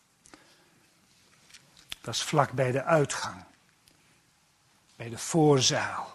Dat is vlak bij de uitgang, bij de voorzaal.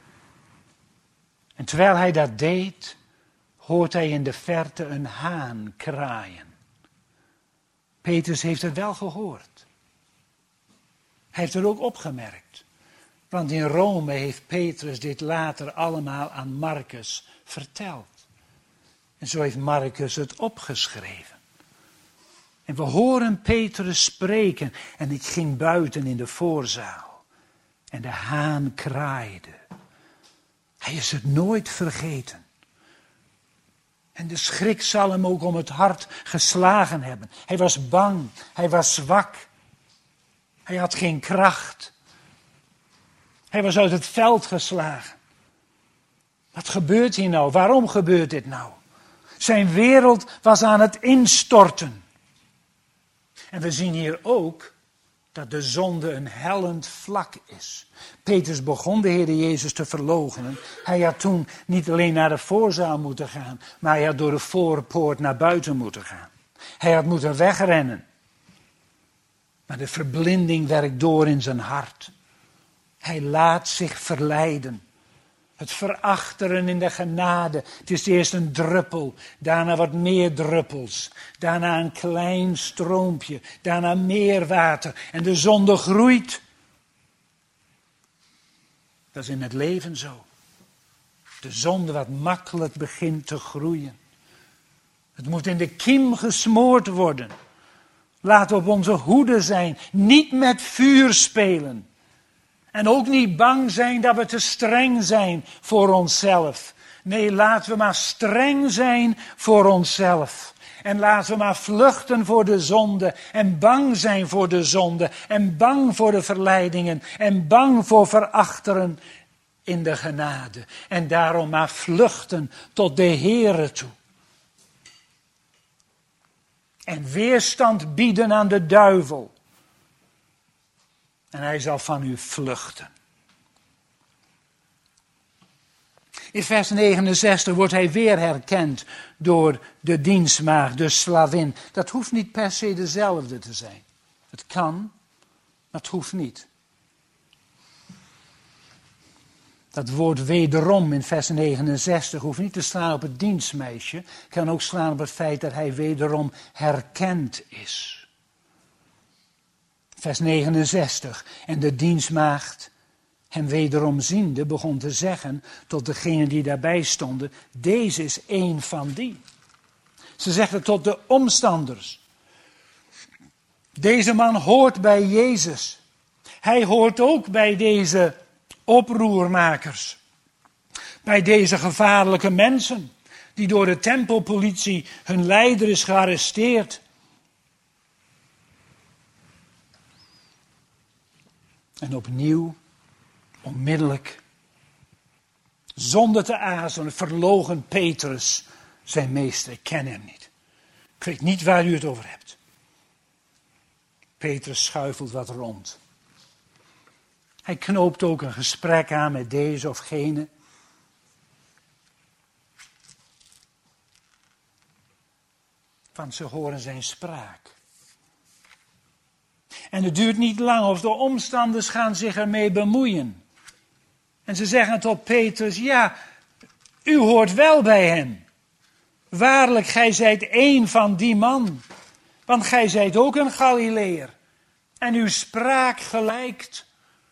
En terwijl hij dat deed, hoort hij in de verte een haan kraaien. Petrus heeft het wel gehoord. Hij heeft het ook opgemerkt. Want in Rome heeft Petrus dit later allemaal aan Marcus verteld. En zo heeft Marcus het opgeschreven. En we horen Petrus spreken. En ik ging buiten in de voorzaal. En de haan kraaide. Hij is het nooit vergeten. En de schrik zal hem ook om het hart geslagen hebben. Hij was bang. Hij was zwak. Hij had geen kracht. Hij was uit het veld geslagen. Wat gebeurt hier nou? Waarom gebeurt dit nou? Zijn wereld was aan het instorten. En we zien hier ook dat de zonde een hellend vlak is. Petrus begon de Heer Jezus te verloochenen. Hij had toen niet alleen naar de voorzaal moeten gaan, maar hij had door de voorpoort naar buiten moeten gaan. Hij had moeten wegrennen. Maar de verblinding werkt door in zijn hart. Hij laat zich verleiden. Het verachteren in de genade. Het is eerst een druppel, daarna wat meer druppels. Daarna een klein stroompje, daarna meer water. En de zonde groeit. Dat is in het leven zo. De zonde wat makkelijk begint te groeien. Het moet in de kiem gesmoord worden. Laten we op onze hoede zijn. Niet met vuur spelen. En ook niet bang zijn dat we te streng zijn voor onszelf. Nee, laten we maar streng zijn voor onszelf. En laten we maar vluchten voor de zonde. En bang zijn voor de zonde. En bang voor de verleidingen. En bang voor verachteren in de genade. En daarom maar vluchten tot de Heere toe. En weerstand bieden aan de duivel. En hij zal van u vluchten. In vers negenenzestig wordt hij weer herkend door de dienstmaagd, de slavin. Dat hoeft niet per se dezelfde te zijn. Het kan, maar het hoeft niet. Dat woord wederom in vers negenenzestig hoeft niet te slaan op het dienstmeisje. Het kan ook slaan op het feit dat hij wederom herkend is. Vers negenenzestig. En de dienstmaagd hem wederom ziende begon te zeggen tot degenen die daarbij stonden. Deze is één van die. Ze zegt het tot de omstanders. Deze man hoort bij Jezus. Hij hoort ook bij deze oproermakers. Bij deze gevaarlijke mensen die door de tempelpolitie hun leider is gearresteerd. En opnieuw, onmiddellijk, zonder te aarzelen, verloochent Petrus zijn meester. Ik ken hem niet. Ik weet niet waar u het over hebt. Petrus schuifelt wat rond. Hij knoopt ook een gesprek aan met deze of gene. Want ze horen zijn spraak. En het duurt niet lang of de omstanders gaan zich ermee bemoeien. En ze zeggen tot Petrus, ja, u hoort wel bij hem. Waarlijk, gij zijt één van die man. Want gij zijt ook een Galileër. En uw spraak gelijkt.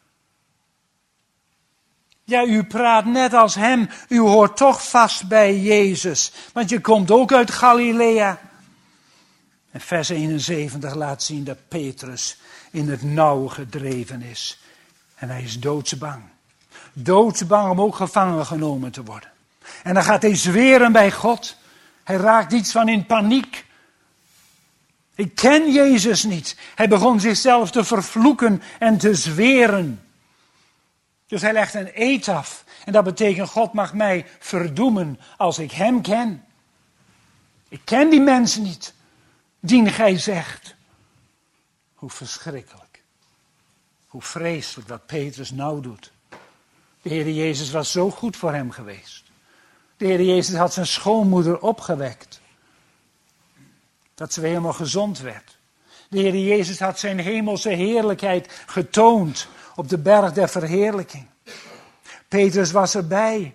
Ja, u praat net als hem. U hoort toch vast bij Jezus. Want je komt ook uit Galilea. En vers eenenzeventig laat zien dat Petrus in het nauw gedreven is. En hij is doodsbang. Doodsbang om ook gevangen genomen te worden. En dan gaat hij zweren bij God. Hij raakt iets van in paniek. Ik ken Jezus niet. Hij begon zichzelf te vervloeken en te zweren. Dus hij legt een eed af. En dat betekent, God mag mij verdoemen als ik hem ken. Ik ken die mensen niet, die gij zegt. Hoe verschrikkelijk. Hoe vreselijk wat Petrus nou doet. De Heer Jezus was zo goed voor hem geweest. De Heer Jezus had zijn schoonmoeder opgewekt. Dat ze weer helemaal gezond werd. De Heer Jezus had zijn hemelse heerlijkheid getoond op de berg der verheerlijking. Petrus was erbij.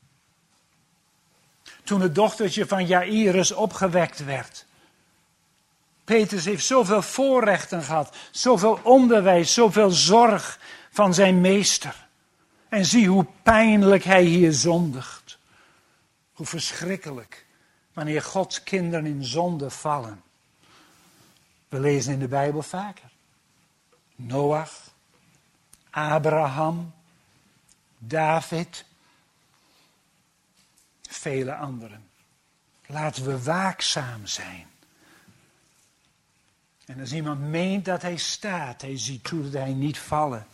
Toen het dochtertje van Jairus opgewekt werd. Petrus heeft zoveel voorrechten gehad, zoveel onderwijs, zoveel zorg van zijn meester. En zie hoe pijnlijk hij hier zondigt. Hoe verschrikkelijk wanneer Gods kinderen in zonde vallen. We lezen in de Bijbel vaker. Noach, Abraham, David, vele anderen. Laten we waakzaam zijn. En als iemand meent dat hij staat, hij ziet toe dat hij niet vallen.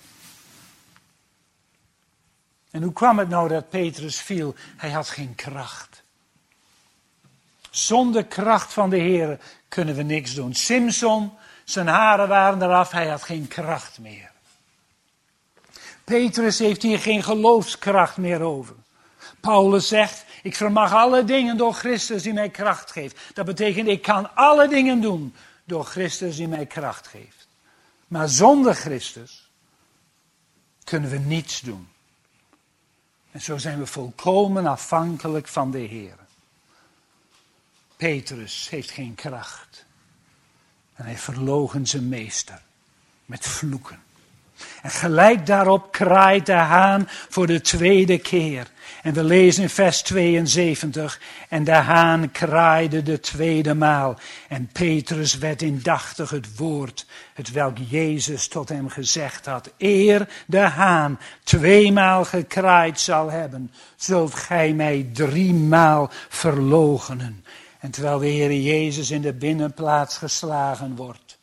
En hoe kwam het nou dat Petrus viel? Hij had geen kracht. Zonder kracht van de Heer kunnen we niks doen. Simson, zijn haren waren eraf, hij had geen kracht meer. Petrus heeft hier geen geloofskracht meer over. Paulus zegt, ik vermag alle dingen door Christus die mij kracht geeft. Dat betekent, ik kan alle dingen doen door Christus die mij kracht geeft. Maar zonder Christus kunnen we niets doen. En zo zijn we volkomen afhankelijk van de Heer. Petrus heeft geen kracht. En hij verloochent zijn meester met vloeken. En gelijk daarop kraait de haan voor de tweede keer. En we lezen in vers tweeënzeventig. En de haan kraaide de tweede maal. En Petrus werd indachtig het woord, het welk Jezus tot hem gezegd had. Eer de haan tweemaal gekraaid zal hebben, zult gij mij driemaal verloochenen. En terwijl de Heer Jezus in de binnenplaats geslagen wordt,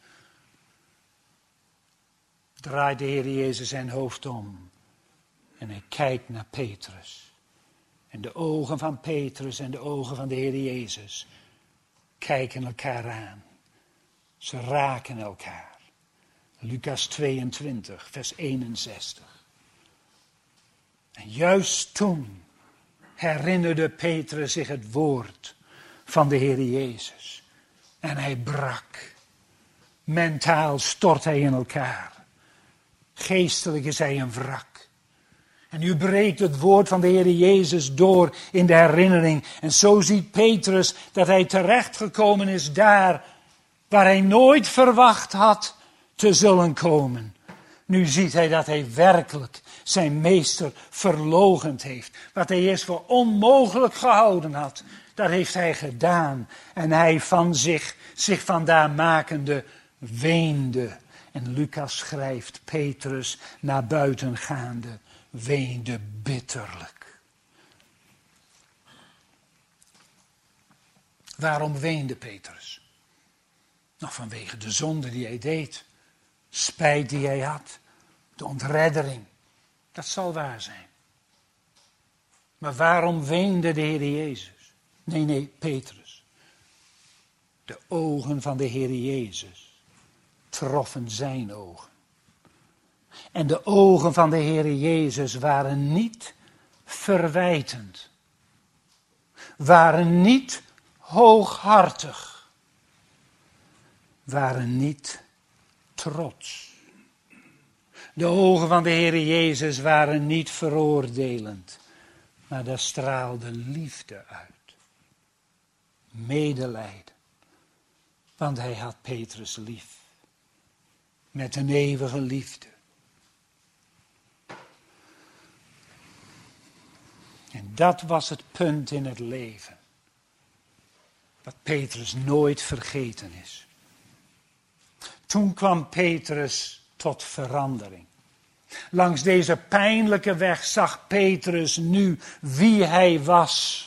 draait de Heer Jezus zijn hoofd om. En hij kijkt naar Petrus. En de ogen van Petrus en de ogen van de Heer Jezus kijken elkaar aan. Ze raken elkaar. Lucas tweeëntwintig, vers eenenzestig. En juist toen herinnerde Petrus zich het woord van de Heer Jezus. En hij brak. Mentaal stort hij in elkaar. Geestelijk is hij een wrak. En nu breekt het woord van de Heer Jezus door in de herinnering. En zo ziet Petrus dat hij terechtgekomen is daar waar hij nooit verwacht had te zullen komen. Nu ziet hij dat hij werkelijk zijn meester verloochend heeft. Wat hij eerst voor onmogelijk gehouden had, dat heeft hij gedaan. En hij van zich, zich vandaar makende, weende. En Lucas schrijft, Petrus naar buiten gaande, weende bitterlijk. Waarom weende Petrus? Nou, vanwege de zonde die hij deed. Spijt die hij had. De ontreddering. Dat zal waar zijn. Maar waarom weende de Heer Jezus? Nee, nee, Petrus. De ogen van de Heer Jezus troffen zijn ogen. En de ogen van de Heer Jezus waren niet verwijtend. Waren niet hooghartig. Waren niet trots. De ogen van de Heer Jezus waren niet veroordelend. Maar daar straalde liefde uit. Medelijden. Want hij had Petrus lief. Met een eeuwige liefde. En dat was het punt in het leven. Wat Petrus nooit vergeten is. Toen kwam Petrus tot verandering. Langs deze pijnlijke weg zag Petrus nu wie hij was.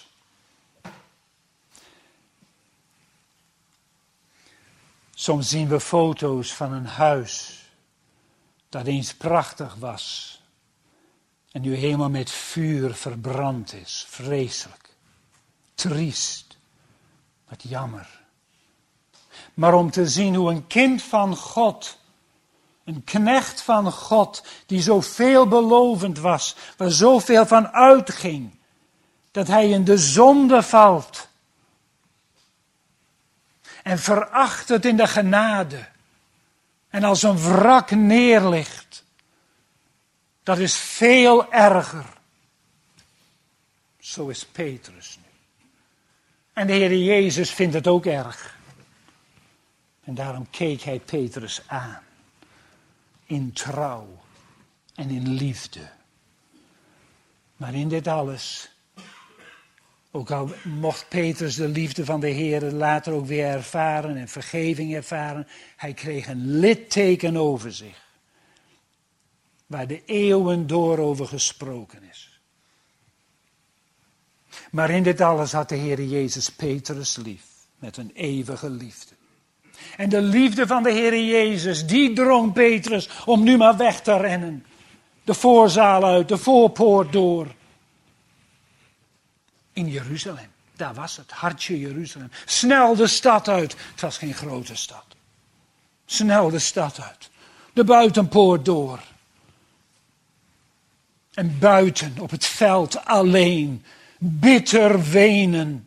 Soms zien we foto's van een huis dat eens prachtig was. En nu helemaal met vuur verbrand is. Vreselijk. Triest. Wat jammer. Maar om te zien hoe een kind van God, een knecht van God, die zo veelbelovend was, waar zoveel van uitging, dat hij in de zonde valt. En veracht het in de genade. En als een wrak neerligt. Dat is veel erger. Zo is Petrus nu. En de Heer Jezus vindt het ook erg. En daarom keek hij Petrus aan. In trouw en in liefde. Maar in dit alles, ook al mocht Petrus de liefde van de Heer later ook weer ervaren en vergeving ervaren, hij kreeg een litteken over zich. Waar de eeuwen door over gesproken is. Maar in dit alles had de Heer Jezus Petrus lief. Met een eeuwige liefde. En de liefde van de Heer Jezus, die drong Petrus om nu maar weg te rennen. De voorzaal uit, de voorpoort door. In Jeruzalem, daar was het, hartje Jeruzalem. Snel de stad uit, het was geen grote stad. Snel de stad uit, de buitenpoort door. En buiten op het veld alleen, bitter wenen.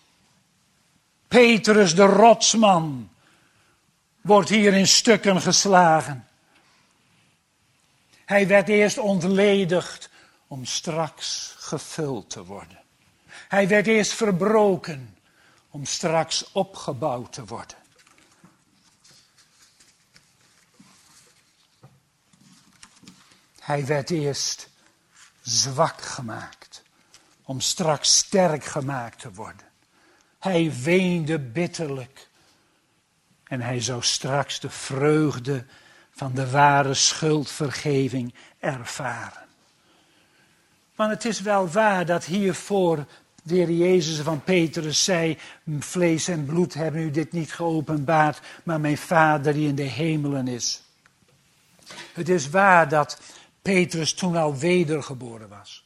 Petrus de rotsman wordt hier in stukken geslagen. Hij werd eerst ontledigd om straks gevuld te worden. Hij werd eerst verbroken om straks opgebouwd te worden. Hij werd eerst zwak gemaakt om straks sterk gemaakt te worden. Hij weende bitterlijk. En hij zou straks de vreugde van de ware schuldvergeving ervaren. Want het is wel waar dat hiervoor de Heer Jezus van Petrus zei, vlees en bloed hebben u dit niet geopenbaard, maar mijn Vader die in de hemelen is. Het is waar dat Petrus toen al wedergeboren was.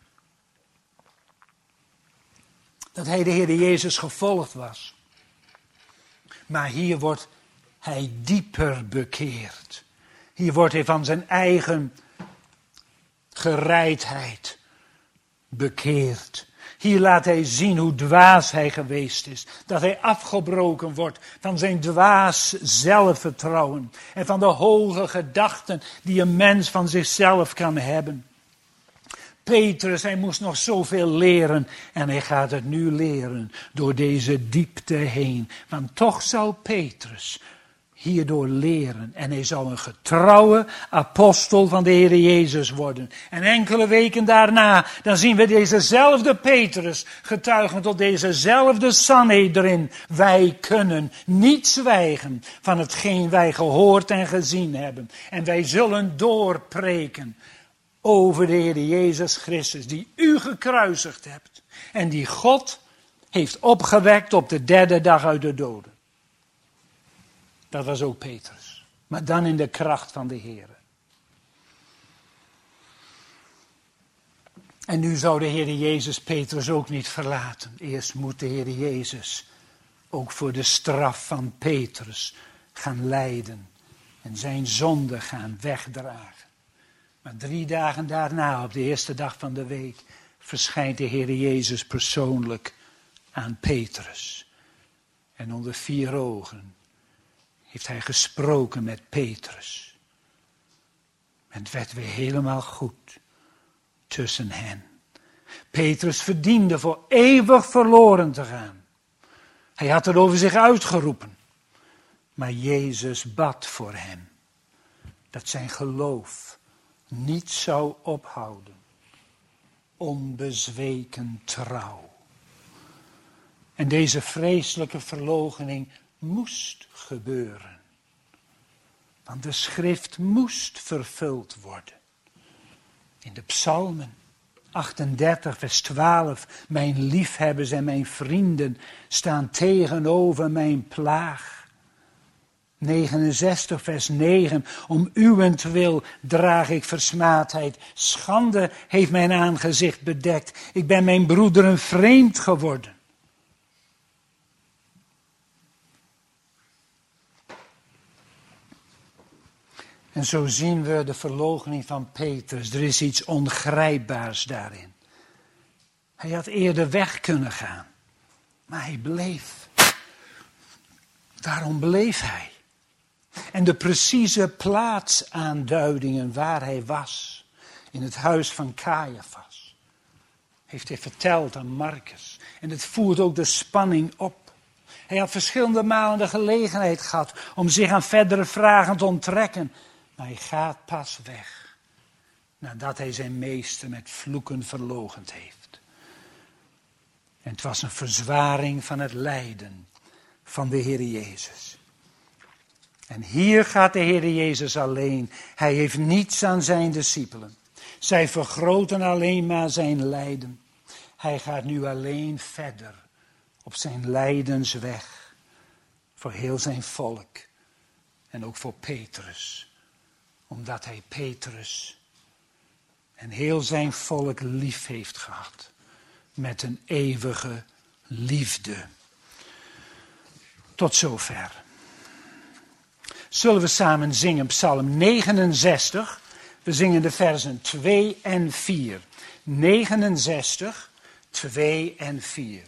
Dat hij de Heer Jezus gevolgd was. Maar hier wordt hij dieper bekeerd. Hier wordt hij van zijn eigen gereidheid bekeerd. Hier laat hij zien hoe dwaas hij geweest is. Dat hij afgebroken wordt van zijn dwaas zelfvertrouwen. En van de hoge gedachten die een mens van zichzelf kan hebben. Petrus, hij moest nog zoveel leren. En hij gaat het nu leren door deze diepte heen. Want toch zou Petrus hierdoor leren. En hij zou een getrouwe apostel van de Heer Jezus worden. En enkele weken daarna, dan zien we dezezelfde Petrus getuigen tot dezezelfde Sanhedrin. Wij kunnen niet zwijgen van hetgeen wij gehoord en gezien hebben. En wij zullen doorpreken over de Heer Jezus Christus, die u gekruisigd hebt. En die God heeft opgewekt op de derde dag uit de doden. Dat was ook Petrus. Maar dan in de kracht van de Heer. En nu zou de Heer Jezus Petrus ook niet verlaten. Eerst moet de Heer Jezus ook voor de straf van Petrus gaan lijden. En zijn zonde gaan wegdragen. Maar drie dagen daarna, op de eerste dag van de week, verschijnt de Heer Jezus persoonlijk aan Petrus. En onder vier ogen heeft hij gesproken met Petrus. En het werd weer helemaal goed tussen hen. Petrus verdiende voor eeuwig verloren te gaan. Hij had het over zich uitgeroepen. Maar Jezus bad voor hem. Dat zijn geloof niet zou ophouden. Onbezweken trouw. En deze vreselijke verloochening moest gebeuren. Want de schrift moest vervuld worden. In de psalmen achtendertig vers twaalf. Mijn liefhebbers en mijn vrienden staan tegenover mijn plaag. negenenzestig vers negen. Om uwentwil draag ik versmaadheid. Schande heeft mijn aangezicht bedekt. Ik ben mijn broederen vreemd geworden. En zo zien we de verloochening van Petrus. Er is iets ongrijpbaars daarin. Hij had eerder weg kunnen gaan. Maar hij bleef. Waarom bleef hij? En de precieze plaatsaanduidingen waar hij was. In het huis van Caiaphas. Heeft hij verteld aan Marcus. En het voert ook de spanning op. Hij had verschillende malen de gelegenheid gehad om zich aan verdere vragen te onttrekken. Maar hij gaat pas weg. Nadat hij zijn meester met vloeken verloochend heeft. En het was een verzwaring van het lijden van de Heer Jezus. En hier gaat de Heer Jezus alleen. Hij heeft niets aan zijn discipelen. Zij vergroten alleen maar zijn lijden. Hij gaat nu alleen verder op zijn lijdensweg. Voor heel zijn volk. En ook voor Petrus. Omdat hij Petrus en heel zijn volk lief heeft gehad. Met een eeuwige liefde. Tot zover. Zullen we samen zingen Psalm negenenzestig. We zingen de versen twee en vier. negenenzestig, twee en vier.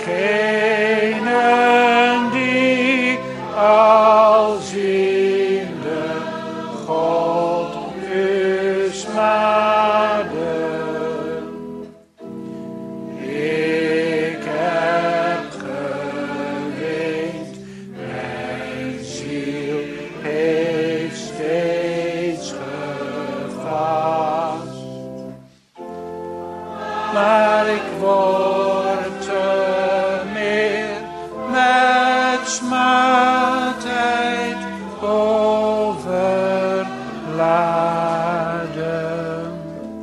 degenen die alziende God u smaden. Ik heb geweend, mijn ziel heeft steeds gevast. Maar ik word te meer met smaadheid overladen.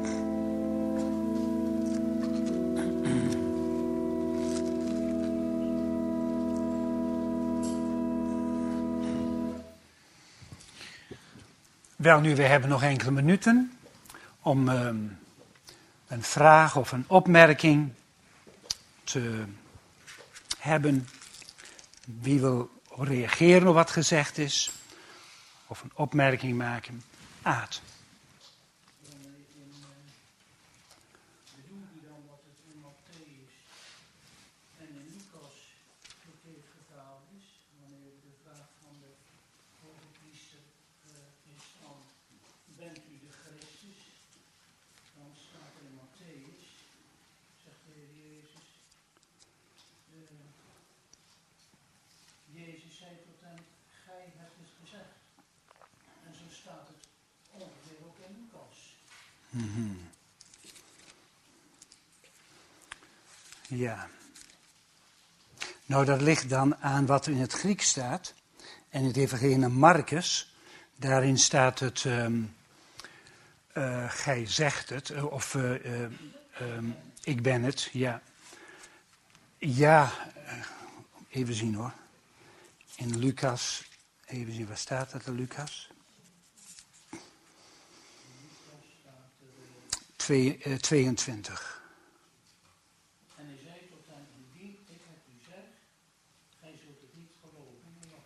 Wel nu, we hebben nog enkele minuten om uh, een vraag of een opmerking te hebben. Wie wil reageren op wat gezegd is? Of een opmerking maken? Aad. Bedoel je dan wat het in Matthäus en in Lucas verkeerd vertaald is? Wanneer de vraag van de hoge priester uh, is van, bent u de Christus? Dan staat er in Matthäus, zegt de Heer Jezus, uh, Jezus zei tot hem, gij hebt het gezegd. En zo staat het ongeveer ook in Lucas. Mm-hmm. Ja. Nou, dat ligt dan aan wat er in het Grieks staat. En in het evangelie naar Marcus, daarin staat het, um, uh, gij zegt het, uh, of uh, uh, um, ik ben het, ja. Ja, uh, even zien hoor. In Lucas, even zien, waar staat dat in Lucas? Twee, uh, tweeëntwintig. En hij zei tot hem, indien ik het u zeg, gij zult het niet geloven.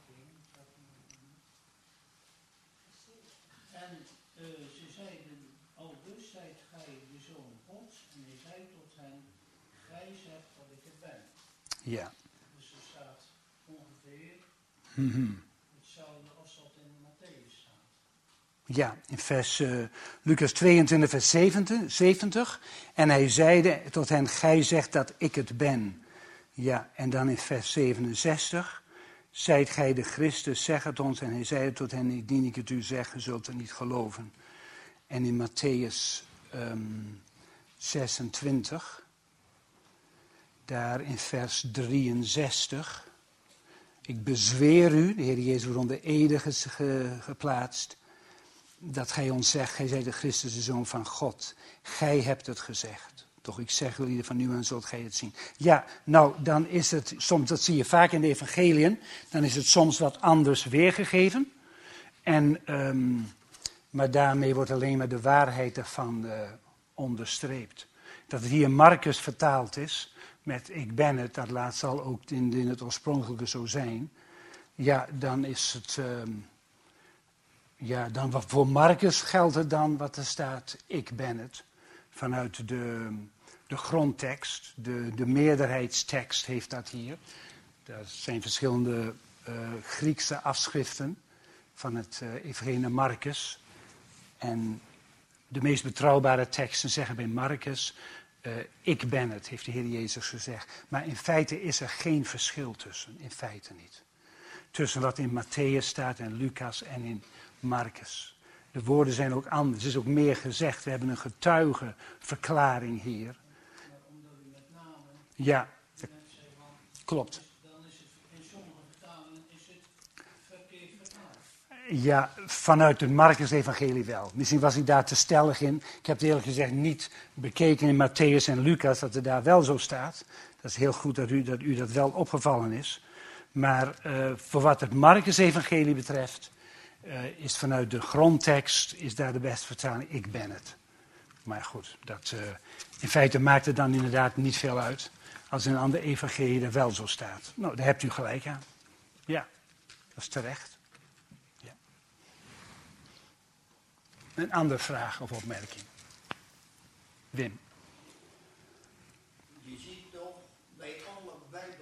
En uh, ze zeiden, aldus zijt gij de Zoon Gods. En hij zei tot hen, gij zegt dat ik het ben. Ja. Dus er staat ongeveer Mm-hmm. hetzelfde als wat in Matthäus staat. Ja, in vers, uh, Lucas tweeëntwintig, vers zeventig. En hij zeide tot hen, gij zegt dat ik het ben. Ja, en dan in vers zevenenzestig. Zijt gij de Christus, zeg het ons. En hij zeide tot hen, indien ik het u zeg, ge zult het niet geloven. En in Matthäus um, zesentwintig, daar in vers drieënzestig. Ik bezweer u, de Heer Jezus wordt onder ede ge, geplaatst, dat gij ons zegt, gij zijt de Christus, de Zoon van God. Gij hebt het gezegd. Toch, ik zeg jullie van nu aan zult gij het zien. Ja, nou, dan is het soms, dat zie je vaak in de evangeliën, dan is het soms wat anders weergegeven. En, um, maar daarmee wordt alleen maar de waarheid ervan uh, onderstreept. Dat het hier Marcus vertaald is met ik ben het, dat laat zal ook in, in het oorspronkelijke zo zijn. Ja, dan is het... Um, Ja, dan voor Marcus geldt het dan wat er staat, ik ben het. Vanuit de, de grondtekst, de, de meerderheidstekst heeft dat hier. Er zijn verschillende uh, Griekse afschriften van het uh, evangelie Marcus. En de meest betrouwbare teksten zeggen bij Marcus, uh, ik ben het, heeft de Heer Jezus gezegd. Maar in feite is er geen verschil tussen, in feite niet. Tussen wat in Matthäus staat en Lucas en in Marcus. De woorden zijn ook anders, er is ook meer gezegd. We hebben een getuigenverklaring hier. Maar omdat u met name... Ja, klopt. Dan is het in sommige vertalingen is het verkeerd vertaald. Ja, vanuit het Marcus-evangelie wel. Misschien was ik daar te stellig in. Ik heb het eerlijk gezegd niet bekeken in Matthäus en Lucas dat het daar wel zo staat. Dat is heel goed dat u dat, u dat wel opgevallen is. Maar uh, voor wat het Marcus-evangelie betreft, uh, is vanuit de grondtekst, is daar de beste vertaling, ik ben het. Maar goed, dat, uh, in feite maakt het dan inderdaad niet veel uit, als in een ander evangelie er wel zo staat. Nou, daar hebt u gelijk aan. Ja, dat is terecht. Ja. Een andere vraag of opmerking. Wim. Je ziet toch bij allebei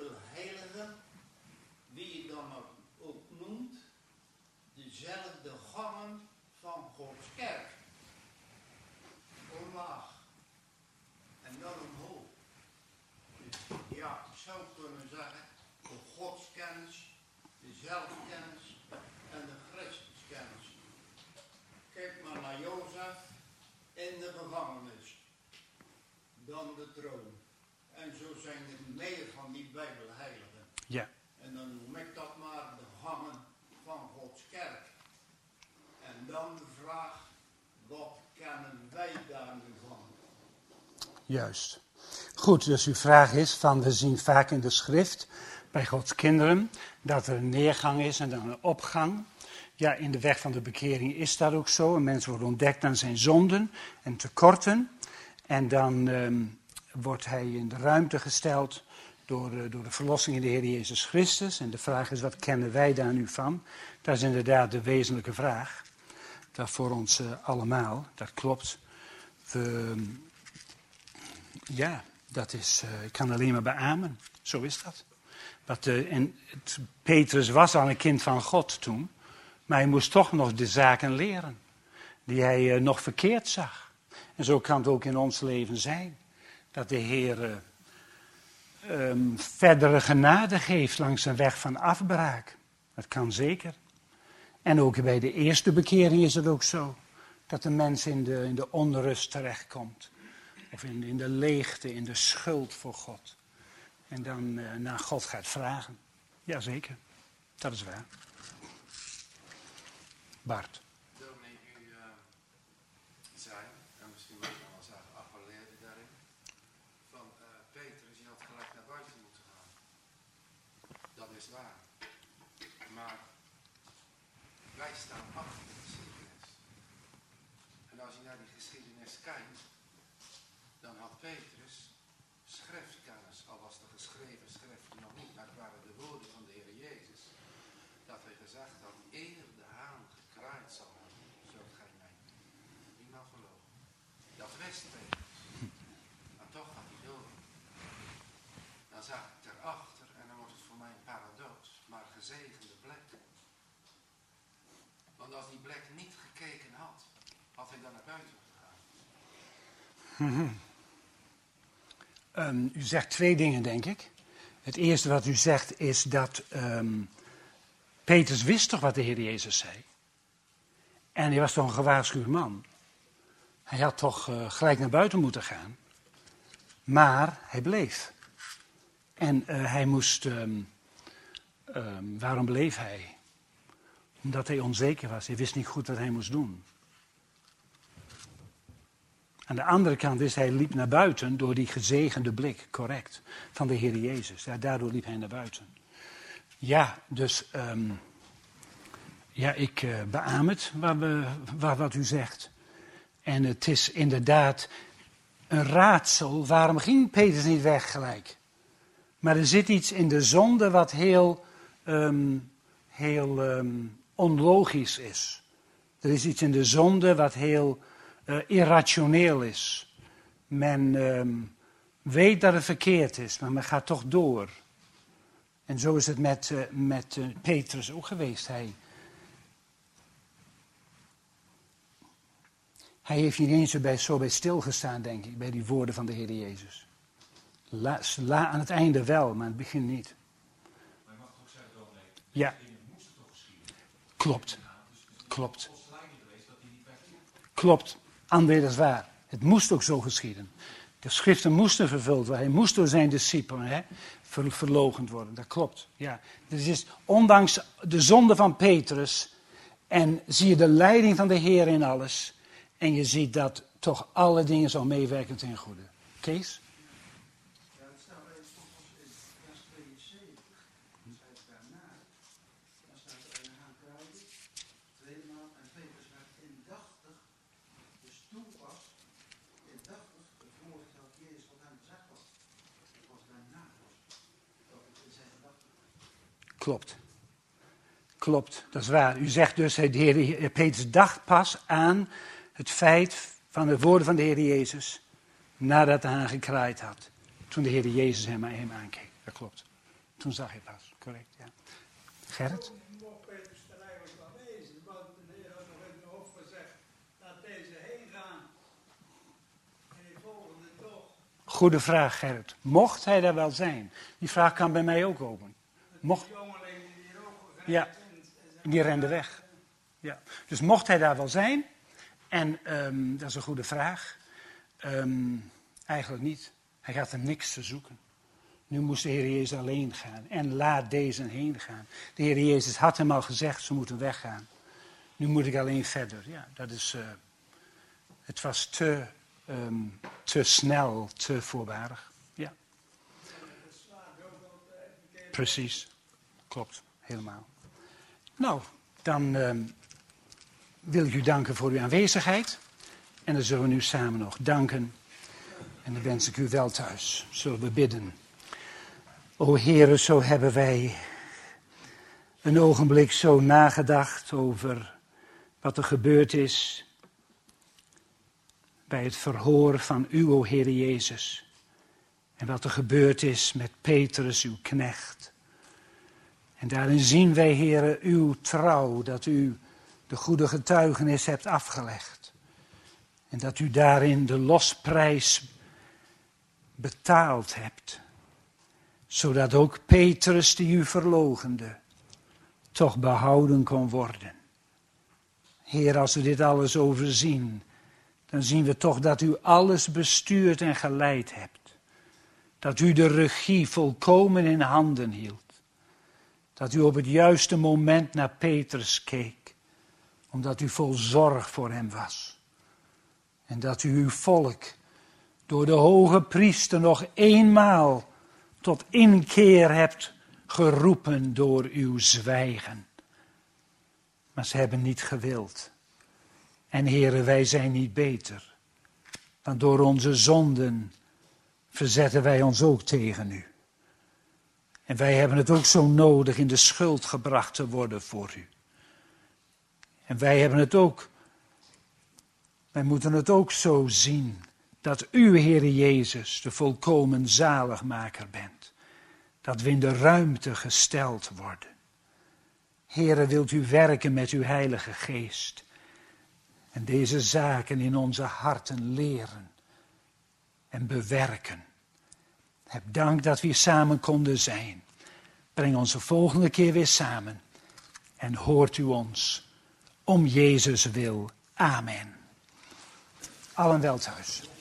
ook kunnen zeggen, de godskennis, de zelfkennis en de Christuskennis. Kijk maar naar Jozef in de gevangenis, dan de troon. En zo zijn er meer van die Bijbelheiligen. Ja. En dan noem ik dat maar de gangen van Gods kerk. En dan de vraag, wat kennen wij daar nu van? Juist. Goed, dus uw vraag is van, we zien vaak in de schrift, bij Gods kinderen, dat er een neergang is en dan een opgang. Ja, in de weg van de bekering is dat ook zo. Een mens wordt ontdekt aan zijn zonden en tekorten. En dan um, wordt hij in de ruimte gesteld door, uh, door de verlossing in de Heer Jezus Christus. En de vraag is, wat kennen wij daar nu van? Dat is inderdaad de wezenlijke vraag. Dat voor ons uh, allemaal, dat klopt. We, ja, dat is, uh, ik kan alleen maar beamen. Zo is dat. Wat, uh, en het, Petrus was al een kind van God toen. Maar hij moest toch nog de zaken leren. Die hij uh, nog verkeerd zag. En zo kan het ook in ons leven zijn. Dat de Heer uh, um, verdere genade geeft langs een weg van afbraak. Dat kan zeker. En ook bij de eerste bekering is het ook zo. Dat de mens in de, in de onrust terechtkomt. Of in, in de leegte, in de schuld voor God. En dan uh, naar God gaat vragen. Jazeker, dat is waar. Bart. Dominee, u uh, zei, en misschien moet je wel zeggen, appelleerde daarin, van uh, Petrus, je had gelijk naar buiten moeten gaan. Dat is waar. Maar wij staan achter de geschiedenis. En als je naar die geschiedenis kijkt, dan had Petrus schriftkennis, al was de geschreven schrift nog niet, maar het waren de woorden van de Heer Jezus, dat hij gezegd had, eer de haan gekraaid zal hebben, zult gij mij niemand geloven. Dat wist Petrus. Maar toch gaat hij door. Dan zag ik erachter, en dan wordt het voor mij een paradox, maar gezegende blik. Want als die blik niet gekeken had, had hij dan naar buiten gegaan. Mm-hmm. Um, u zegt twee dingen, denk ik. Het eerste wat u zegt is dat um, Petrus wist toch wat de Heer Jezus zei. En hij was toch een gewaarschuwd man. Hij had toch uh, gelijk naar buiten moeten gaan. Maar hij bleef. En uh, hij moest... Um, um, waarom bleef hij? Omdat hij onzeker was. Hij wist niet goed wat hij moest doen. Aan de andere kant is hij liep naar buiten door die gezegende blik, correct, van de Heer Jezus. Ja, daardoor liep hij naar buiten. Ja, dus um, ja, ik uh, beaam het wat, we, wat, wat u zegt. En het is inderdaad een raadsel, waarom ging Petrus niet weg gelijk? Maar er zit iets in de zonde wat heel, um, heel um, onlogisch is. Er is iets in de zonde wat heel... Uh, irrationeel is. Men uh, weet dat het verkeerd is, maar men gaat toch door. En zo is het met, uh, met uh, Petrus ook geweest. Hij, hij heeft niet eens bij, zo bij stilgestaan, denk ik, bij die woorden van de Heer Jezus. La, la, aan het einde wel, maar aan het begin niet. Maar je mag toch zeggen, dominee, ja. dingen moesten toch geschieden? Klopt. Klopt. Klopt. Klopt. André, dat is waar. Het moest ook zo geschieden. De schriften moesten vervuld worden. Hij moest door zijn discipelen hè, ver, verloochend worden. Dat klopt. Ja. Dus is, ondanks de zonde van Petrus. En zie je de leiding van de Heer in alles. En je ziet dat toch alle dingen zo meewerken ten goede. Kees? Ja, het staat bij Stoffels in vers tweeënzeventig. Dan staat het daarna. Dan staat er een haan kruiden. Tweemaal en Petrus werd indachtig. Dus toen was indachtig het woord dat Jezus wat hem gezegd had. Het was daarna was. Dat het in zijn gedachten. Klopt. Klopt, dat is waar. U zegt dus, de Heer Petrus dacht pas aan het feit van de woorden van de Heer Jezus nadat hij gekraaid had. Toen de Heer Jezus hem, hem aankeek. Dat klopt. Toen zag hij pas. Correct, ja. Gerrit? Mocht Petrus er eigenlijk wel wezen, want de Heer had nog in het hoofd gezegd dat deze heen gaan. En die volgende toch. goede vraag, Gerrit. Mocht hij daar wel zijn? Die vraag kan bij mij ook open. Mocht... Die jongeling die hier ook Ja, die rende weg. Ja. Dus mocht hij daar wel zijn? En um, dat is een goede vraag. Um, eigenlijk niet. Hij gaat er niks te zoeken. Nu moest de Heer Jezus alleen gaan. En laat deze heen gaan. De Heer Jezus had hem al gezegd, ze moeten weggaan. Nu moet ik alleen verder. Ja, dat is... Uh, het was te, um, te snel, te voorbarig. Ja. Precies. Klopt. Helemaal. Nou, dan um, wil ik u danken voor uw aanwezigheid. En dan zullen we nu samen nog danken. En dan wens ik u wel thuis. Zullen we bidden. O Heere, zo hebben wij een ogenblik zo nagedacht over wat er gebeurd is bij het verhoor van u, o Heere Jezus. En wat er gebeurd is met Petrus, uw knecht. En daarin zien wij, Heere, uw trouw, dat u de goede getuigenis hebt afgelegd. En dat u daarin de losprijs betaald hebt. Zodat ook Petrus, die u verloochende, toch behouden kon worden. Heer, als we dit alles overzien, dan zien we toch dat u alles bestuurd en geleid hebt. Dat u de regie volkomen in handen hield. Dat u op het juiste moment naar Petrus keek, omdat u vol zorg voor hem was. En dat u uw volk door de hoge priester nog eenmaal tot inkeer hebt geroepen door uw zwijgen. Maar ze hebben niet gewild. En Heere, wij zijn niet beter. Want door onze zonden verzetten wij ons ook tegen u. En wij hebben het ook zo nodig in de schuld gebracht te worden voor u. En wij hebben het ook, wij moeten het ook zo zien, dat u, Heere Jezus, de volkomen zaligmaker bent. Dat we in de ruimte gesteld worden. Heere, wilt u werken met uw Heilige Geest. En deze zaken in onze harten leren en bewerken. Heb dank dat we hier samen konden zijn. Breng ons de volgende keer weer samen. En hoort u ons om Jezus wil. Amen. Allen wel thuis.